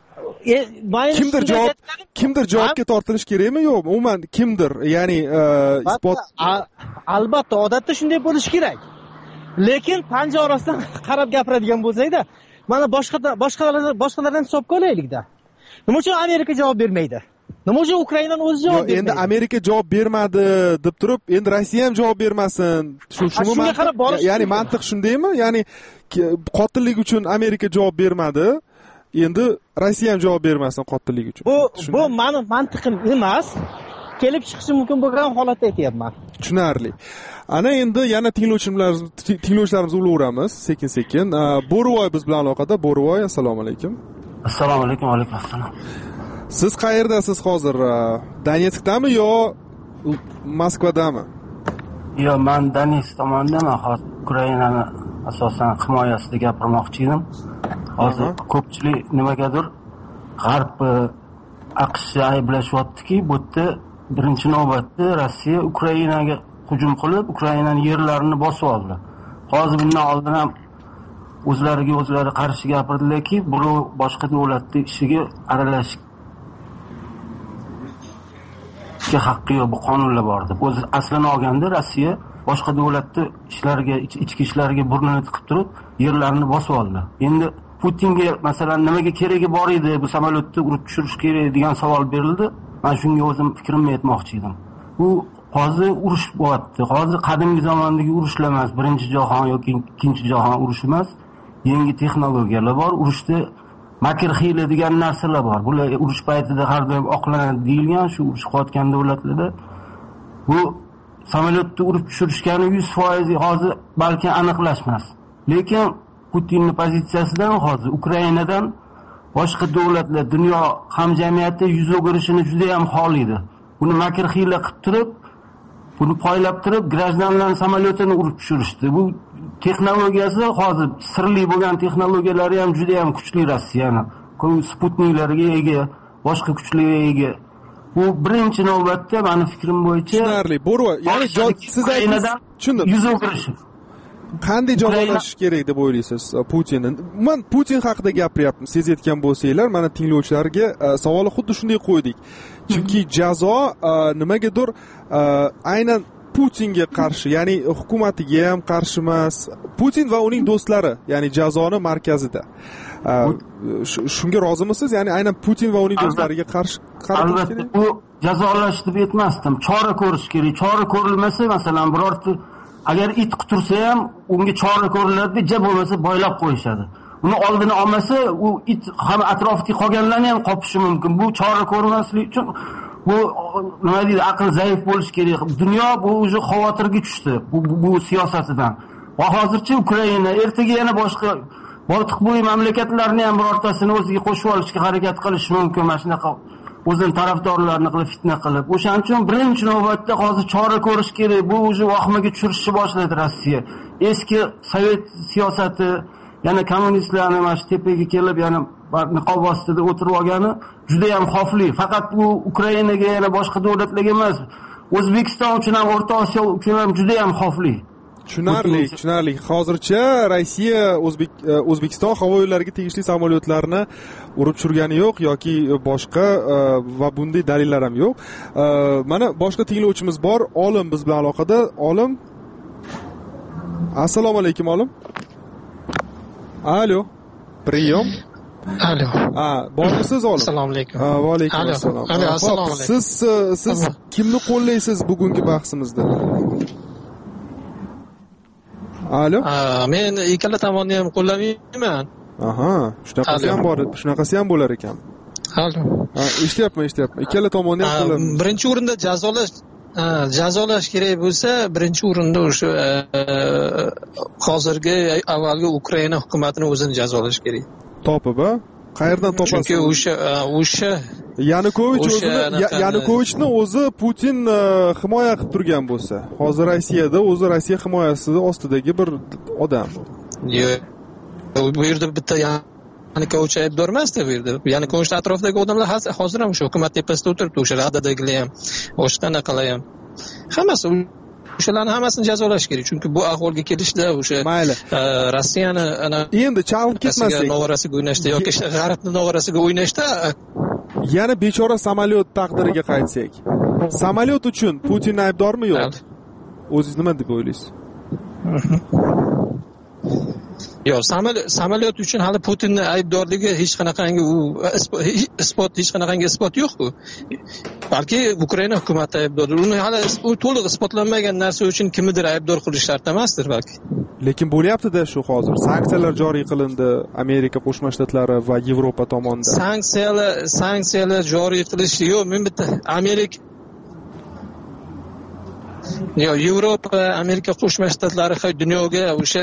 kimdir javob kimdir javobga tortilish kerakmi yo'qmi? Umuman kimdir, ya'ni isbot albatta odatda shunday bo'lishi kerak. Lekin panja orasidan qarab gapiradigan bo'lsak-da, mana boshqa boshqalar boshqalardan hisobga olaylik-da. Nima uchun Amerika javob bermaydi? Nima uchun Ukrainaning o'zi javob bermaydi? Endi Amerika javob bermadi deb turib, endi Rossiya ham javob bermasin. Shu shuni ya'ni mantiq shundaymi? Ya'ni qotillik uchun Amerika javob bermadi. Endi Rossiya ham javob bermasin qotillik uchun. Bu bu meni mantiqim emas. Kelib chiqishi mumkin bo'lgan holatda aytayapman. Tushunarli. Ana endi yana tinglovchilarimiz tinglovchilarimiz ulaveramiz sekin-sekin. Bo'rivoy biz bilan aloqada. Bo'rivoy, assalomu alaykum. Assalomu alaykum, va alaykum assalom. Siz qayerdasiz hozir? Donetskdami yo Moskvadami? Yo'q, men Donetsk tomondaman. Hozir Ukrainani asosan himoyasida gapirmoqchi edim. Hozir ko'pchilik nimagadir G'arb AQShni ayblashyaptiki, bu yerda birinchi navbatda Rossiya Ukrainaga hujum qilib, Ukrainaning yerlarini bosib oldi. Hozir bundan oldin ham o'zlariga o'zlari qarshi gapirdilarki, bu boshqa davlatning ishiga aralashishga haqqi yo'q, bu qonunlar bor deb. O'zi aslini olganda Rossiya boshqa davlatning ishlariga, ichki ishlariga burnini tiqib turib, yerlarini bosib oldi. Endi Putinga masalan nimaga keragi bor edi, bu samolyotni urib tushirish kerak degan savol berildi. Men shunga o'zim fikrimni aytmoqchi edim. Bu hozir urush bo'lyapti. Hozir qadimgi zamondagi urushlar emas, birinchi jahon yoki ikkinchi jahon urushi emas. Yangi texnologiyalar bor. Urushda makr hiyla degan narsalar bor. Bular urush paytida har doim oqlanadi deyilgan, shu urush qilayotgan davlatlarda bu samolyotni urib tushirishgani yuz foiz hozir balki aniqlashmas. Lekin Putinning pozitsiyasidan hozir Ukrainadan boshqa davlatlar, dunyo hamjamiyati yuz o'girishini juda ham xohlaydi. Buni makr hiyla qilib turib, buni poylab turib, grajdanlarning samolyotini urib tushirishdi. Bu texnologiyasi hozir sirli bo'lgan texnologiyalari ham juda ham kuchli Rossiyani. Sputniklariga ega, boshqa kuchlarga ega. Bu birinchi navbatda meni fikrim bo'yicha tushunarli. Bo'rivoy, ya'ni siz aytgan tushundim. Yuz o'girish. Qanday jazolash kerak deb o'ylaysiz Putinni? Men Putin haqida gapiryapman. Siz aytgan bo'lsanglar, mana tinglovchilarga savolni xuddi shunday qo'ydik. Chunki jazo nimagadir aynan Putinga qarshi, ya'ni hukumatiga ham qarshi emas. Putin va uning do'stlari, ya'ni jazoni markazida. Shunga rozimisiz? Ya'ni aynan Putin va uning do'stlariga qarshi qaratish kerak. Bu jazolash deb aytmasdim. Chora ko'rish kerak. Chora ko'rilmasa, masalan, birorta agar it qutursa ham unga chora ko'riladi, jab bo'lmasa boylab qo'yishadi. Uni oldini olmasa, u it ham atrofdagi qolganlarni ham qopishi mumkin. Bu chora ko'rmaslik uchun bu nima deydi, aql zaif bo'lish kerak. Dunyo bu o'zi xavotirga tushdi bu, bu, bu siyosatidan. Va hozircha Ukraina, ertaga yana boshqa Boltiqbo'yi mamlakatlarni ham birortasini o'ziga qo'shib olishga harakat qilish mumkin. Mana shunaqa o'zini tarafdorlarini qilib fitna qilib. O'shaning uchun birinchi navbatda hozir chora ko'rish kerak. Bu o'zi vahmaga tushirishni boshladi Rossiya. Eski sovet siyosati, yana kommunistlarning mana shu tepaga kelib, yana niqob ostida o'tirib olgani juda ham xavfli. Faqat bu Ukrainaga, yana boshqa davlatlarga emas, O'zbekiston uchun ham, O'rta Osiyo uchun ham juda ham xavfli. Tushunarli, tushunarli. Hozircha Rossiya O'zbek O'zbekiston havo yo'llariga tegishli samolyotlarni urib tushirgani yo'q yoki boshqa va bunday dalillar ham yo'q. Mana boshqa tinglovchimiz bor, Olim biz bilan aloqada. Olim. Assalomu alaykum, Olim. Alo. Priyom. Alo. Ha, bormisiz Olim? Assalomu alaykum. Va alaykum assalom. Alo, assalomu alaykum. Siz siz kimni qo'llaysiz bugungi bahsimizda? Alo. Men ikkala tomonni ham qo'llamayman. Aha, shunaqasi ham bor, shunaqasi ham bo'lar ekan. Alo. Ha, eshityapman, eshityapman. Ikkala tomonni ham qo'llamayman. Birinchi o'rinda jazolash jazolash kerak bo'lsa, birinchi o'rinda o'sha hozirgi avvalgi Ukraina hukumatini o'zini jazolash kerak. Topib, a? Qayerdan topasiz? Chunki o'sha o'sha Yanukovich o'zini Yanukovichni o'zi Putin himoya qilib turgan bo'lsa, hozir Rossiyada o'zi Rossiya himoyasi ostidagi bir odam. Yo'q. Bu yerda bitta Yanukovich aybdor emasda bu yerda. Yanukovich atrofidagi odamlar hozir ham o'sha hukumat tepasida o'tiribdi, o'sha radadagilar ham, o'sha qanaqalar ham. Hammasi o'shalarni hammasini jazolash kerak, chunki bu ahvolga kelishda o'sha mayli Rossiyani ana endi chalg'ib ketmaslik, nog'orasiga o'ynashda yoki g'arbni nog'orasiga o'ynashda yana bechora samolyot taqdiriga qaytsak, samolyot uchun Putin aybdormi yo'q? O'zingiz nima deb o'ylaysiz? Yo'q, samolyot uchun hali Putinni aybdorligi hech qanaqangi u isbot hech qanaqangi isbot yo'q-ku. Balki Ukraina hukumati aybdordir. Uni hali u to'liq isbotlanmagan narsa uchun kimnidir aybdor qilish shart emasdir balki. Lekin bo'lyapti-da shu hozir. Sanksiyalar joriy qilindi Amerika Qo'shma Shtatlari va Yevropa tomonidan. Sanksiyalar, sanksiyalar joriy qilish yo'q, men bitta Amerika Yo, Yevropa, Amerika Qo'shma Shtatlari dunyoga o'sha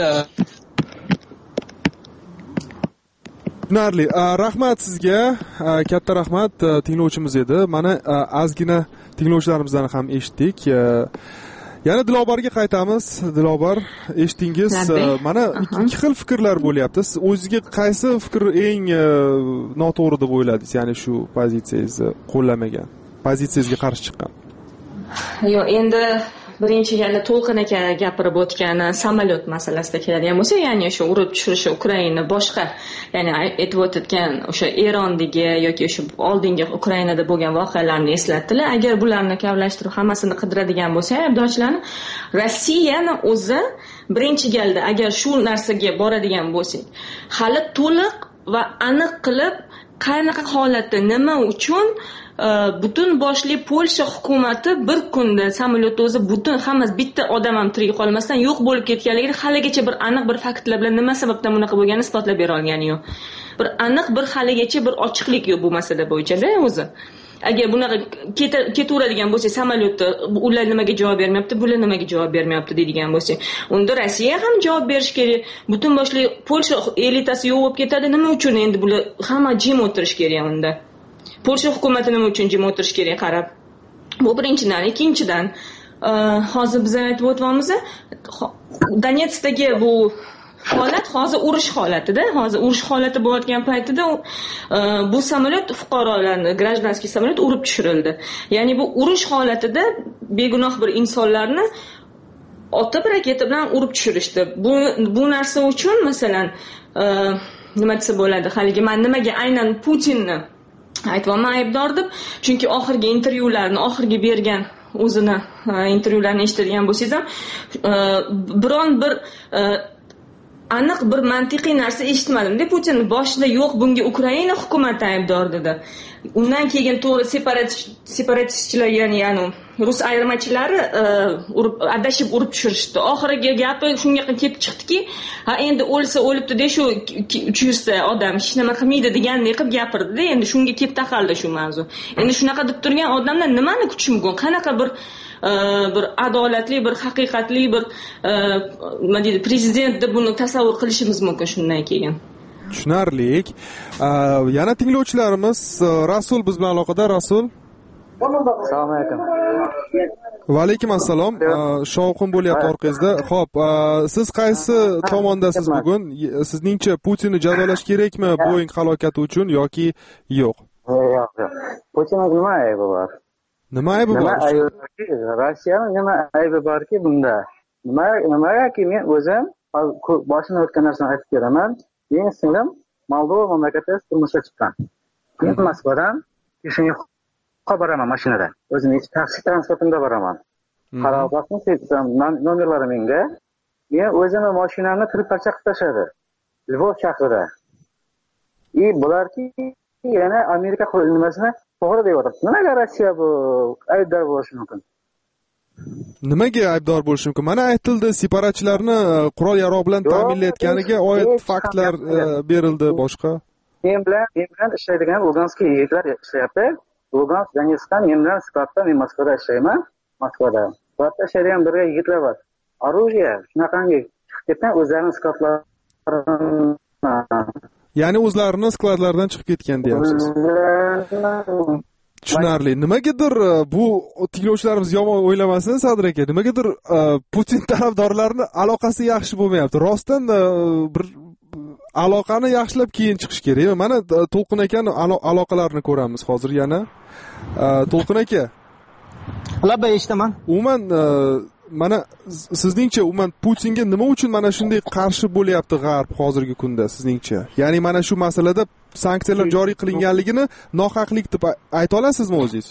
tushunarli. Rahmat sizga, katta rahmat. Tinglovchimiz edi. Mana ozgina tinglovchilarimizdan ham eshitdik. Yana Dilobarga qaytamiz. Dilobar, eshitdingiz, mana ikki xil fikrlar bo'lyapti. Siz o'zingizga qaysi fikr eng noto'g'ri deb o'yladingiz? Ya'ni shu pozitsiyangizni qo'llamagan, pozitsiyangizga qarshi chiqqan. Yo'q, endi birinchi yana To'lqin aka gapirib o'tgani samolyot masalasida keladigan bo'lsa, ya'ni o'sha urib tushirishi Ukraina boshqa, ya'ni aytib o'tgan o'sha Erondagi yoki o'sha oldingi Ukrainada bo'lgan voqealarni eslatdilar. Agar bularni kavlashtirib hammasini qidiradigan bo'lsa, aybdorchilarni Rossiyani o'zi birinchi galda agar shu narsaga boradigan bo'lsak, hali to'liq va aniq qilib qanaqa holatda nima uchun butun boshli Polsha hukumati bir kunda samolyotda o'zi butun hammasi bitta odam ham tirik qolmasdan yo'q bo'lib ketganligini haligacha bir aniq bir faktlar bilan nima sababdan bunaqa bo'lganini isbotlab bera olgani yo'q. Bir aniq bir haligacha bir ochiqlik yo'q bu masala bo'yicha-da o'zi. Agar bunaqa ketaveradigan bo'lsa samolyotda ular nimaga javob bermayapti, bular nimaga javob bermayapti deydigan bo'lsa, unda Rossiya ham javob berish kerak. Butun boshli Polsha elitasi yo'q bo'lib ketadi. Nima uchun endi bular hamma jim o'tirish kerak unda? Polsha hukumati nima uchun jim o'tirish kerak qarab? Bu birinchidan, ikkinchidan, hozir biz aytib o'tamiz, Donetskdagi bu holat hozir urush holatida, hozir urush holati bo'layotgan paytida bu samolyot fuqarolarni, grajdanskiy samolyot urib tushirildi. Ya'ni bu urush holatida begunoh bir insonlarni otib raketa bilan urib tushirishdi. Bu bu narsa uchun masalan nima desa bo'ladi? Haligi men nimaga aynan Putinni aytmoqman aybdor deb, chunki oxirgi intervyularni, oxirgi bergan o'zini intervyularni eshitadigan bo'lsangiz ham biron bir aniq bir mantiqiy narsa eshitmadim-da. Putin boshida yo'q, bunga Ukraina hukumati aybdor dedi. Undan keyin to'g'ri separatistchilar, ya'ni ya'ni rus ayirmachilari urib adashib urib tushirishdi. Oxirgi gapi shunga kelib chiqdiki, ha endi o'lsa o'libdi-da, shu uch yuz ta odam hech nima qilmaydi degandek qilib gapirdi-da. Endi shunga kelib taqaldi shu mavzu. Endi shunaqa deb turgan odamlar nimani kutish mumkin? Qanaqa bir bir adolatli, bir haqiqatli bir nima deydi, prezident deb buni tasavvur qilishimiz mumkin shundan keyin. Tushunarli. Yana tinglovchilarimiz Rasul biz bilan aloqada. Rasul, assalomu alaykum. Va alaykum assalom. Shovqin bo'lyapti orqangizda. Xo'p, siz qaysi tomondasiz bugun? Sizningcha Putinni jazolash kerakmi Boeing halokati uchun yoki yo'q? Yo'q, yo'q. Putinning nima aybi bor? Nima aybi bor? Rossiyaning nima aybi borki bunda? Nima nimagaki men o'zim boshimdan o'tgan narsani aytib beraman. Men singlim Moldova mamlakatida turmushga chiqqan. Men Moskvadan Kishinyovga boraman mashinada. O'zim taksi transportimda boraman. Qarab boqsam, nomerlari menga. Men o'zimni mashinamni kirib parcha qilib tashladi. Lvov shahrida. И bularki yana Amerika qo'llanmasini to'g'ri deyapti. Nimaga Rossiya bu aybdor bo'lishi mumkin? Nimaga aybdor bo'lishi mumkin? Mana aytildi, separatchilarni qurol yarog' bilan ta'minlayotganiga oid faktlar berildi boshqa. Men bilan, men bilan ishlaydigan Luganskiy yigitlar ishlayapti. Lugansk, Donetskdan men bilan sifatda men Moskvada ishlayman. Moskvada. Sifatda ishlaydigan birga yigitlar bor. Оружие shunaqangi chiqib ketgan o'zlarining skladlaridan. Ya'ni o'zlarini skladlardan chiqib ketgan deyapsiz. Tushunarli. Nimagadir bu tinglovchilarimiz yomon o'ylamasin Sadir aka. Nimagadir Putin tarafdorlarining aloqasi yaxshi bo'lmayapti. Rostdan bir aloqani yaxshilab keyin chiqish kerak. Mana To'lqin akani aloqalarini ko'ramiz hozir yana. To'lqin aka. Labba eshitaman. Umuman mana sizningcha umuman Putinga nima uchun mana shunday qarshi bo'lyapti G'arb hozirgi kunda sizningcha? Ya'ni mana shu masalada sanksiyalar joriy qilinganligini nohaqlik deb ayta olasizmi o'zingiz?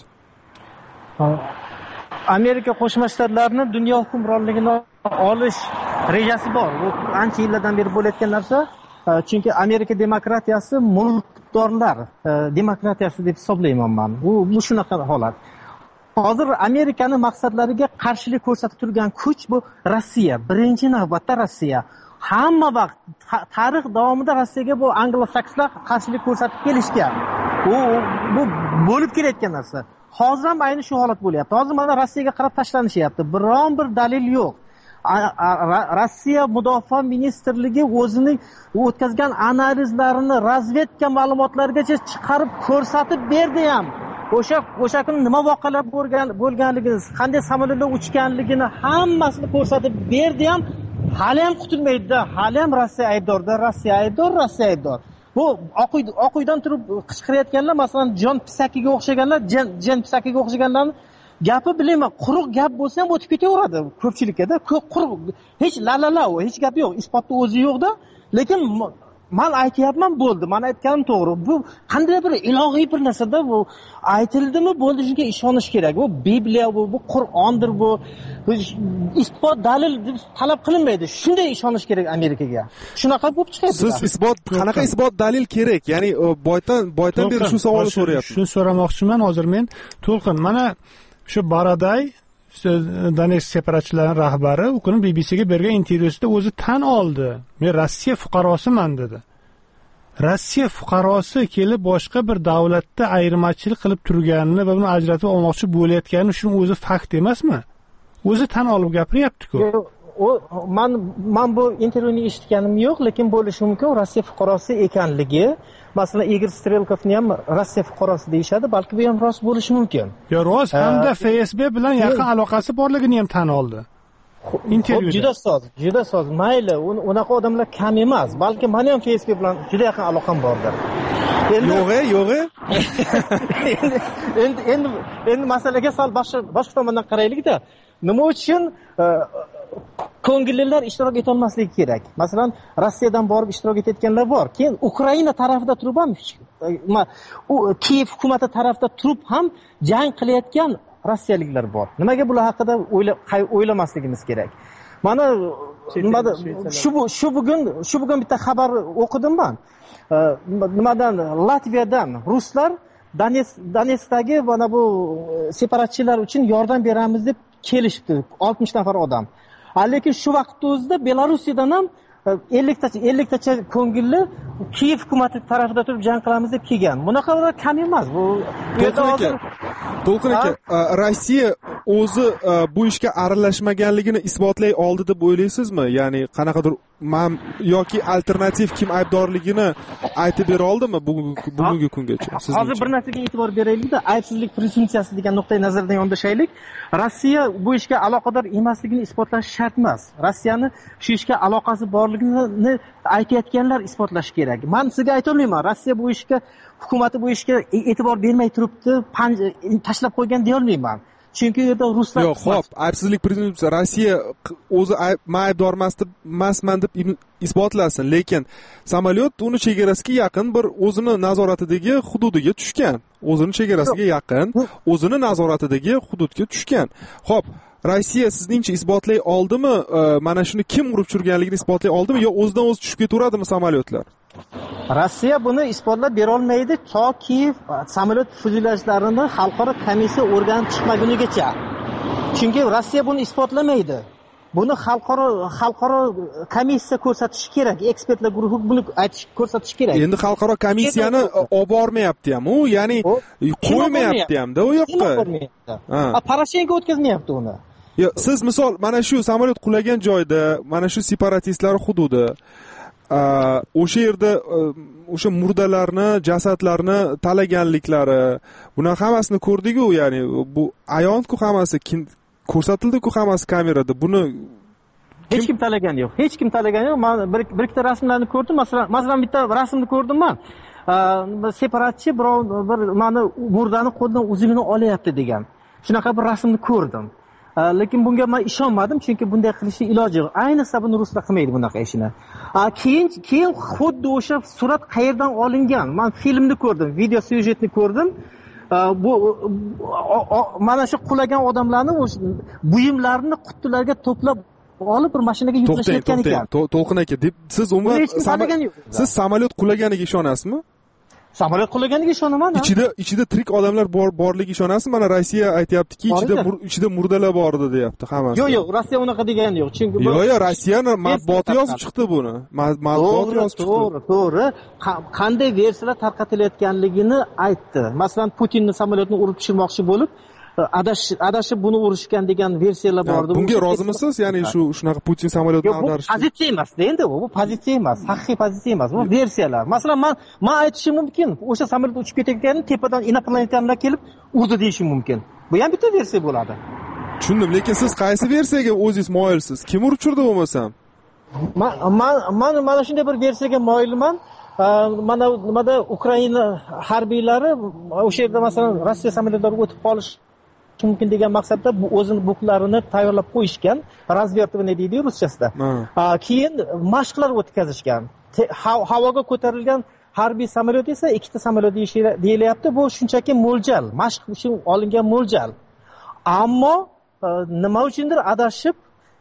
Amerika Qo'shma Shtatlarini dunyo hukmronligini olish rejasi bor. Bu ancha yillardan beri bo'layotgan narsa. Chunki Amerika demokratiyasi mulkdorlar demokratiyasi deb hisoblayman men. Bu bu shunaqa holat. Hozir Amerikaning maqsadlariga qarshilik ko'rsatib turgan kuch bu Rossiya. Birinchi navbatda Rossiya. Hamma vaqt tarix davomida Rossiyaga bu anglosakslar qarshilik ko'rsatib kelishgan. Bu bu bo'lib kelayotgan narsa. Hozir ham ayni shu holat bo'lyapti. Hozir mana Rossiyaga qarab tashlanishyapti. Biron bir dalil yo'q. Rossiya mudofaa ministrligi o'zining o'tkazgan analizlarini razvedka ma'lumotlarigacha chiqarib ko'rsatib berdi ham. O'sha o'sha kuni nima voqealar bo'lgan bo'lganligini, qanday samolyotlar uchganligini hammasini ko'rsatib berdi ham. Hali ham qutilmaydi-da. Hali ham Rossiya aybdorda, Rossiya aybdor, Rossiya aybdor. Bu oq uy oq uydan turib qichqirayotganlar, masalan, Jon Pisakiga o'xshaganlar, Jon Pisakiga o'xshaganlarni gapi bilayman, quruq gap bo'lsa ham o'tib ketaveradi ko'pchilikda. Quruq, hech lalala, hech gap yo'q, isbotni o'zi yo'q-da. Lekin men aytyapman bo'ldi, men aytganim to'g'ri. Bu qanday bir ilohiy bir narsada bu aytildimi, bo'ldi, shunga ishonish kerak. Bu Bibliya bu, bu Qur'ondir bu. Isbot dalil deb talab qilinmaydi. Shunday ishonish kerak Amerikaga. Shunaqa bo'lib chiqadi. Siz isbot, qanaqa isbot dalil kerak? Ya'ni boydan boydan beri shu savolni so'rayapman. Shuni so'ramoqchiman hozir men. To'lqin, mana shu Baraday Donetsk separatchilarining rahbari u kuni B B C'ga bergan intervyusida o'zi tan oldi. Men Rossiya fuqarosiman dedi. Rossiya fuqarosi kelib boshqa bir davlatda ayirmachilik qilib turganini va buni ajratib olmoqchi bo'layotgani shuni o'zi fakt emasmi? O'zi tan olib gapiryapti-ku. O men men bu intervyuni eshitganim yo'q, lekin bo'lishi mumkin Rossiya fuqarosi ekanligi. Masalan, Igor Strelkovni ham Rossiya fuqarosi deyshadi, balki bu ham rost bo'lishi mumkin. Yo, rost, hamda F S B bilan yaqin aloqasi borligini ham tan oldi. Intervyuda. Juda soz, juda soz. Mayli, unaqa odamlar kam emas. Balki men ham F S B bilan juda yaqin aloqam bordir. Yo'g'e, yo'g'e. Endi endi endi masalaga sal boshqa boshqa tomondan qaraylik-da. Nima uchun ko'ngillilar ishtirok eta olmasligi kerak? Masalan, Rossiyadan borib ishtirok etayotganlar bor. Keyin Ukraina tarafida turib ham, u Kiyev hukumati tarafida turib ham jang qilayotgan rossiyaliklar bor. Nimaga bular haqida o'ylamasligimiz kerak? Mana shu shu bugun shu bugun bitta xabar o'qidim men. Nimadan Latviyadan ruslar Donetskdagi mana bu separatchilar uchun yordam beramiz deb kelishdi. oltmish nafar odam. Lekin shu vaqtda o'zida Belorussiyadan ham ellik tacha ko'ngilli Kiyev hukumati tarafida turib jang qilamiz deb kelgan. Bunaqalar kam emas. Bu To'lqin aka, Rossiya o'zi bu ishga aralashmaganligini isbotlay oldi deb o'ylaysizmi? Ya'ni qanaqadir man yoki alternativ kim aybdorligini aytib bera oldimi bugungi kungacha? Hozir bir narsaga e'tibor beraylik-da, aybsizlik presumpsiyasi degan nuqtai nazardan yondashaylik. Rossiya bu ishga aloqador emasligini isbotlash shart emas. Rossiyani shu ishga aloqasi borligini aytayotganlar isbotlashi kerak. Men sizga ayta olmayman, Rossiya bu ishga hukumati bu ishga e'tibor bermay turibdi, tashlab qo'ygan deya olmayman. Chunki u yerda ruslar yo'q, xo'p, aybsizlik prezumpsiyasi Rossiya o'zi aybdor emasman deb isbotlasin, lekin samolyot uni chegarasiga yaqin bir o'zini nazoratidagi hududiga tushgan. O'zini chegarasiga yaqin, o'zini nazoratidagi hududga tushgan. Xo'p, Rossiya sizningcha isbotlay oldimi? Mana shuni kim urib tushirganligini isbotlay oldimi yo o'zidan o'zi tushib ketaveradimi samolyotlar? Rossiya buni isbotlab bera olmaydi toki samolyot fyuzelyajlarini xalqaro komissiya o'rganib chiqmagunigacha. Chunki Rossiya buni isbotlamaydi. Buni xalqaro xalqaro komissiya ko'rsatishi kerak, ekspertlar guruhi buni aytish ko'rsatishi kerak. Endi xalqaro komissiyani olib bormayapti ham, u ya'ni qo'ymayapti ham-da u yoqqa. Ha, Poroshenko o'tkazmayapti uni. Yo, siz misol mana shu samolyot qulagan joyda, mana shu separatistlar hududi o'sha yerda o'sha murdalarni, jasadlarni talaganliklari, buni hammasini ko'rdik-ku, ya'ni bu ayonku hammasi ko'rsatildi-ku hammasi kamerada. Buni hech kim talagan yo'q. Hech kim talagan yo'q. Men bir bir ikkita rasmlarni ko'rdim. Masalan, masalan bitta rasmni ko'rdim men. Separatchi birov bir meni murdani qo'ldan uzugini olyapti degan. Shunaqa bir rasmni ko'rdim. lekin bunga men ishonmadim, chunki bunday qilishni iloji yo'q. Ayniqsa buni ruslar qilmaydi bunaqa ishni. Keyin keyin xuddi o'sha surat qayerdan olingan? Men filmni ko'rdim, video syujetni ko'rdim. Bu mana shu qulagan odamlarni o'sha buyumlarini qutilarga to'plab olib bir mashinaga yuklashayotgan ekan. To'lqin aka, deb siz umuman siz samolyot qulaganiga ishonasizmi? Samolyot qulaganiga ishonaman. Ichida ichida tirik odamlar bor borligiga ishonasizmi? Mana Rossiya aytayaptiki, ichida ichida murdalar bor edi, deyapti hammasi. Yo'q, yo'q, Rossiya unaqa degani yo'q. Chunki yo'q, yo'q, Rossiyaning matbuoti yozib chiqdi buni. Matbuot yozib chiqdi. To'g'ri, to'g'ri. Qanday versiyalar tarqatilayotganligini aytdi. Masalan, Putinning samolyotini urib tushirmoqchi bo'lib, adashib adashib buni urishgan degan versiyalar bor edi. Bunga rozimisiz? Ya'ni shu shunaqa Putin samolyotini ag'darish. Bu pozitsiya emas-da endi, bu pozitsiya emas, haqiqiy pozitsiya emas. Bu versiyalar. Masalan, men men aytishim mumkin, o'sha samolyot uchib ketayotganini tepadan inoplanietyanlar kelib urdi deyishim mumkin. Bu ham bitta versiya bo'ladi. Tushundim, lekin siz qaysi versiyaga o'zingiz moyilsiz? Kim urchirdi bo'lmasam? Men men mana shunday bir versiyaga moyilman. Mana nimada Ukraina harbiylari o'sha yerda masalan Rossiya samolyotlari o'tib qolish mumkin degan maqsadda bu o'zini buklarini tayyorlab qo'yishgan, razvedka deydi ruschasida. Keyin mashqlar o'tkazishgan. Havoga ko'tarilgan harbiy samolyot esa ikkita samolyot deyilyapti. Bu shunchaki mo'ljal, mashq uchun olingan mo'ljal. Ammo nima uchundir adashib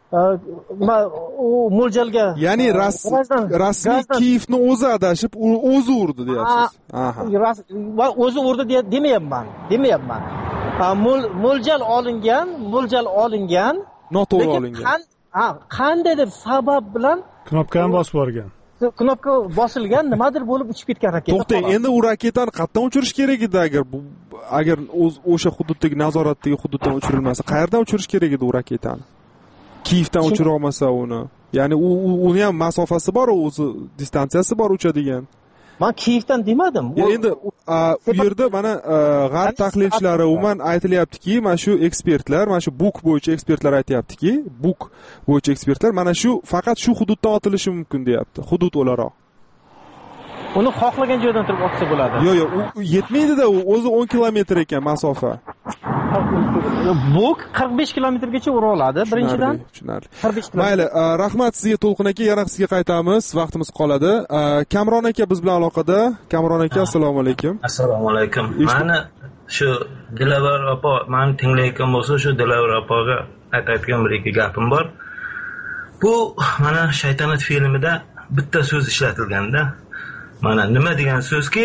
u mo'ljalga, ya'ni rasmiy Kiyevni o'zi adashib o'zi urdi deyapsiz. Aha. O'zi urdi demayapman, demayapman. Mo'ljal olingan, mo'ljal olingan, noto'g'ri olingan. Ha, qandaydir sabab bilan knopkani bosib yuborgan. Knopka bosilgan, nimadir bo'lib uchib ketgan raketa. To'xtang, endi u raketani qayerdan uchirish kerak edi agar bu agar o'sha hududdagi nazoratdagi hududdan uchirilmasa, qayerdan uchirish kerak edi u raketani? Kiyevdan uchira olmasa uni. Ya'ni u uni ham masofasi bor, o'zi distansiyasi bor uchadigan. Men Kiyevdan demadim. Endi u yerda mana g'arb tahlilchilari umuman aytilyaptiki, mana shu ekspertlar, mana shu Buk bo'yicha ekspertlar aytayaptiki, Buk bo'yicha ekspertlar mana shu faqat shu hududdan otilishi mumkin deyapti, hudud o'laroq. Uni xohlagan joydan turib otsa bo'ladi. Yo'q, yo'q, u yetmaydi-da, u o'zi o'n kilometr ekan masofa. Buk qirq besh kilometrgacha ura oladi birinchidan. Tushunarli. Mayli, rahmat sizga To'lqin aka, yana sizga qaytamiz, vaqtimiz qoladi. Kamron aka biz bilan aloqada. Kamron aka, assalomu alaykum. Assalomu alaykum. Mani shu Dilavar opa, meni tinglayotgan bo'lsa, shu Dilavar opaga aytayotgan bir ikki gapim bor. Bu mana Shaytanat filmida bitta so'z ishlatilganda, mana nima degan so'zki,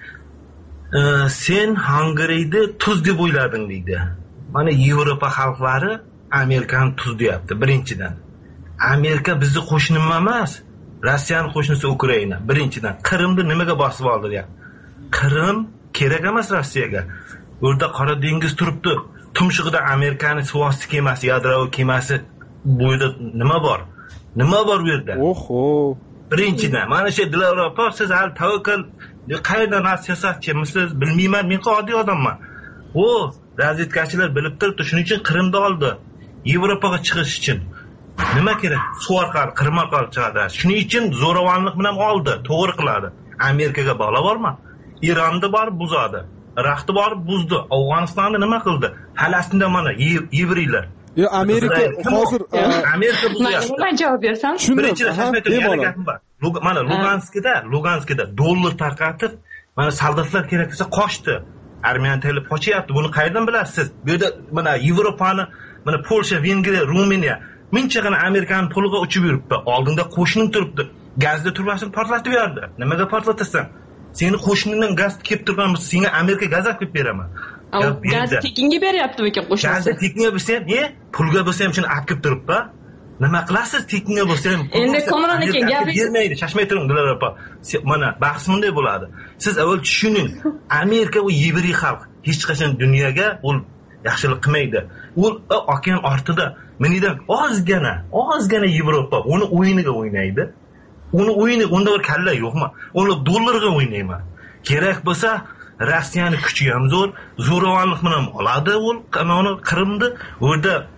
sen Hungaryni tuz deb o'ylading deydi. Mana Yevropa xalqlari Amerikani tuz deyapti birinchidan. Amerika bizni qo'shnimiz emas, Rossiyaning qo'shnisi Ukraina birinchidan. Qrimni nimaga bosib oldi deyapti. Qrim kerak emas Rossiyaga. O'rda Qora dengiz turibdi. Tumshug'ida Amerikaning suvosti kemasi, yadroviy kemasi bo'yida nima bor? Nima bor bu yerda? Oho. Birinchidan, mana shu Yevropa siz hal tavakkal qayerdan siyosatchimisiz bilmayman, men oddiy odamman. O, razvedkachilar bilib turibdi, shuning uchun Qrimni oldi. Yevropaga chiqish uchun. Nima kerak? Suv orqali, Qrim orqali chiqadi. Shuning uchun zo'ravonlik bilan oldi, to'g'ri qiladi. Amerikaga bog'la bormi? Ironni borib buzadi. Iroqni borib buzdi. Afg'onistonni nima qildi? Falastinda mana yevreylar. Yo, Amerika hozir Amerika buzyapti. Men javob bersam, birinchi gapim bor. Mana Luganskda, Luganskda dollar tarqatib, mana soldatlar kerak bo'lsa qochdi. Armiyani taylab qochyapti. Buni qayerdan bilasiz? Bu yerda mana Yevropani, mana Polsha, Vengriya, Ruminiya minchagina Amerikaning puliga uchib yuribdi. Oldinda qo'shning turibdi. Gazda turbasini portlatib berdi. Nimaga portlatasan? Seni qo'shningdan gaz kelib turgan bo'lsa, senga Amerika gaz olib kelib beraman. Gaz tekinga beryaptimi ekan qo'shnisi? Gaz tekinga bo'lsa ham, "Ne? Pulga bo'lsa ham shuni olib kelib turibdi." Nima qilasiz tekinga bo'lsa ham? Endi Komron aka gapingiz bermaydi, shashmay turing Dilar opa. Mana bahs bunday bo'ladi. Siz avval tushuning, Amerika u yevriy xalq hech qachon dunyoga u yaxshilik qilmaydi. U okean ortida menidan ozgina, ozgina Yevropa uni o'yiniga o'ynaydi. Uni o'yini unda bir kalla yo'qmi? Uni dollarga o'ynayman. Kerak bo'lsa Rossiyaning kuchi ham zo'r, zo'ravonlik bilan oladi u, qanoni Qrimni, o'rda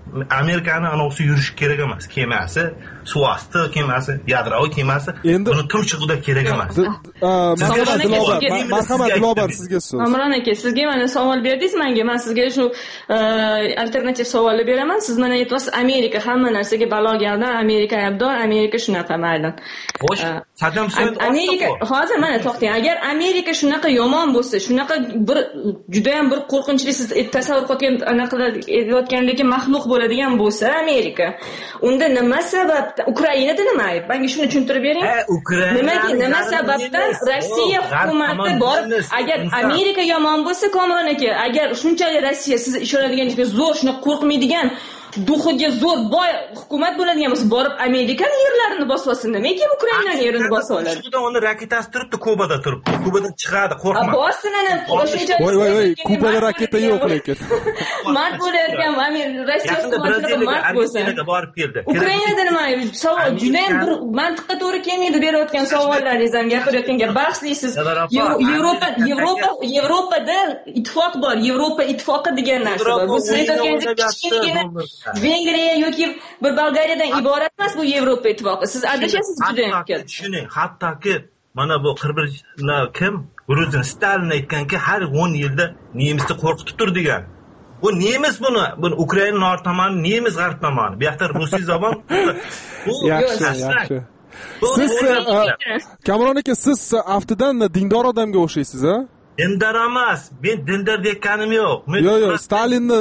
Amerikani anavsi yurishi kerak emas. Kemasi, suvosti kemasi, yadroviy kemasi buni tumshug'ida kerak emas. Marhamat Dilobar, marhamat Dilobar sizga so'z. Amron aka, sizga mana savol berdingiz menga. Men sizga shu alternativ savolni beraman. Siz mana aytyapsiz, Amerika hamma narsaga balogardan, Amerika aybdor, Amerika shunaqa mayli. Xo'sh, Saddam Husayn Amerika hozir mana to'xtang. Agar Amerika shunaqa yomon bo'lsa, shunaqa bir juda ham bir qo'rqinchli siz tasavvur qilgan anaqa aytayotgandagi maxluq bo'ladigan bo'lsa Amerika, unda nima sababdan Ukrainada nima ayb? Menga shuni tushuntirib bering. Nimaga nima sababdan Rossiya hukumati borib, agar Amerika yomon bo'lsa, Komron aka, agar shunchalik Rossiya siz ishonadiganingizga zo'r, shuna qo'rqmaydigan duxiga zo'r boy hukumat bo'ladigan bo'lsa, borib Amerikani yerlarini bosib olsin, nimaga Ukrainani yerini bosib oladi? Shunda uni raketasi turibdi, Kubada turibdi. Kubadan chiqadi, qo'rqma. Bossin ana o'sha voy voy voy, Kubada raketa yo'q lekin. Mart bo'layotgan Rossiya hukumati mart bo'lsa, borib keldi. Ukrainada nima? Savol juda ham bir mantiqqa to'g'ri kelmaydi berayotgan savollaringiz ham, gapirayotgan gap bahslisiz. Yevropa Yevropa Yevropada ittifoq bor, Yevropa ittifoqi degan narsa bor. Bu siz aytganingizdek kichkina Vengriya yoki bir Bolgariyadan iborat emas bu Yevropa ittifoqi. Siz adashasiz juda ham ko'p. Tushuning, hattoki mana bu qirq bir kim Gruzin Stalin aytganki, har o'n yilda nemisni qo'rqitib tur degan. Bu nemis buni, buni Ukraina nor tomoni, nemis g'arb tomoni. Bu yoqda rusiy zamon. Bu yaxshi, yaxshi. Siz Kamron aka, siz aftidan dindor odamga o'xshaysiz, a? Dindor emas, men dindor dekanim yo'q. Yo'q, yo'q, Stalinni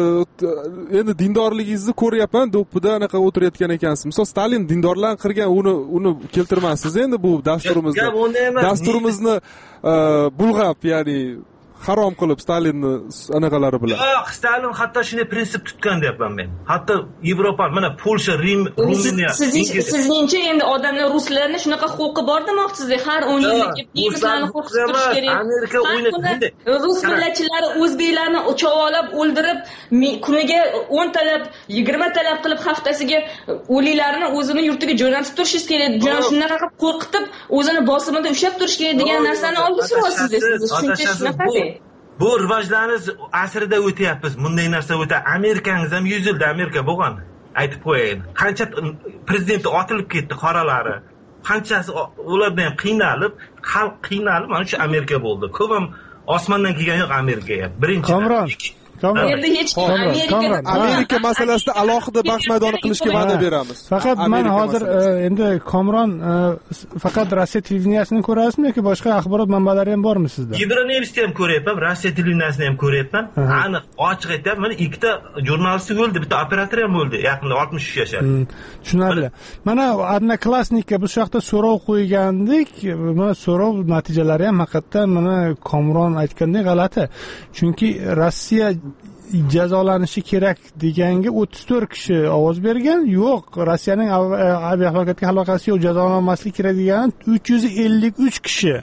endi dindorligingizni ko'ryapman, do'ppida anaqa o'tirayotgan ekansiz. Misol Stalin dindorlarni qirgan, uni uni keltirmaysiz endi bu dasturimizni. Dasturimizni bulg'ab, ya'ni harom qilib Stalinni anaqalari bilan. Yo'q, Stalin hatto shunday prinsip tutgan deyapman men. Hatto Yevropa, mana Polsha, Rim, Ruminiya. Sizningcha endi odamlar ruslarni shunaqa huquqi bor demoqchisizlar. Har o'n yilga nemislarni qo'rqitish kerak. Amerika o'ynaydi. Rus millatchilari o'zbeklarni chovolab o'ldirib, kuniga o'n talab, yigirma talab qilib haftasiga o'liklarni o'zini yurtiga jo'natib turishingiz kerak. Shunaqa qilib qo'rqitib, o'zini bosimida ushlab turish kerak degan narsani oldi suryapsiz. Shuncha shunaqa. Bu rivojlanish asrida o'tyapmiz. Bunday narsa o'tadi. Amerikangiz ham yuz yilda Amerika bo'lgan. Aytib qo'yayin. Qancha prezidenti otilib ketdi, qoralari. Qanchasi ulardan ham qiynalib, xalq qiynalib, mana shu Amerika bo'ldi. Ko'p ham osmondan kelgan yo'q Amerikaga. Birinchi. Komron. Endi hech kim Amerika Amerika masalasida alohida bahs maydoni qilishga va'da beramiz. Faqat men hozir endi Komron faqat Rossiya televideniyasini ko'rasizmi yoki boshqa axborot manbalari ham bormi sizda? Gidronevisni ham ko'ryapman, Rossiya televideniyasini ham ko'ryapman. Aniq, ochiq aytyapman, mana ikkita jurnalist o'ldi, bitta operator ham o'ldi, yaqinda oltmish uch yashar. Tushunarli. Mana Odnoklassnikka biz shu yoqda so'rov qo'ygandik, mana so'rov natijalari ham haqiqatan mana Komron aytgandek g'alati. Chunki Rossiya jazolanishi kerak deganga o'ttiz to'rt kishi ovoz bergan. Yo'q, Rossiyaning aviahalokatga halokati yo'q, jazolanmasligi kerak degan uch yuz ellik uch kishi.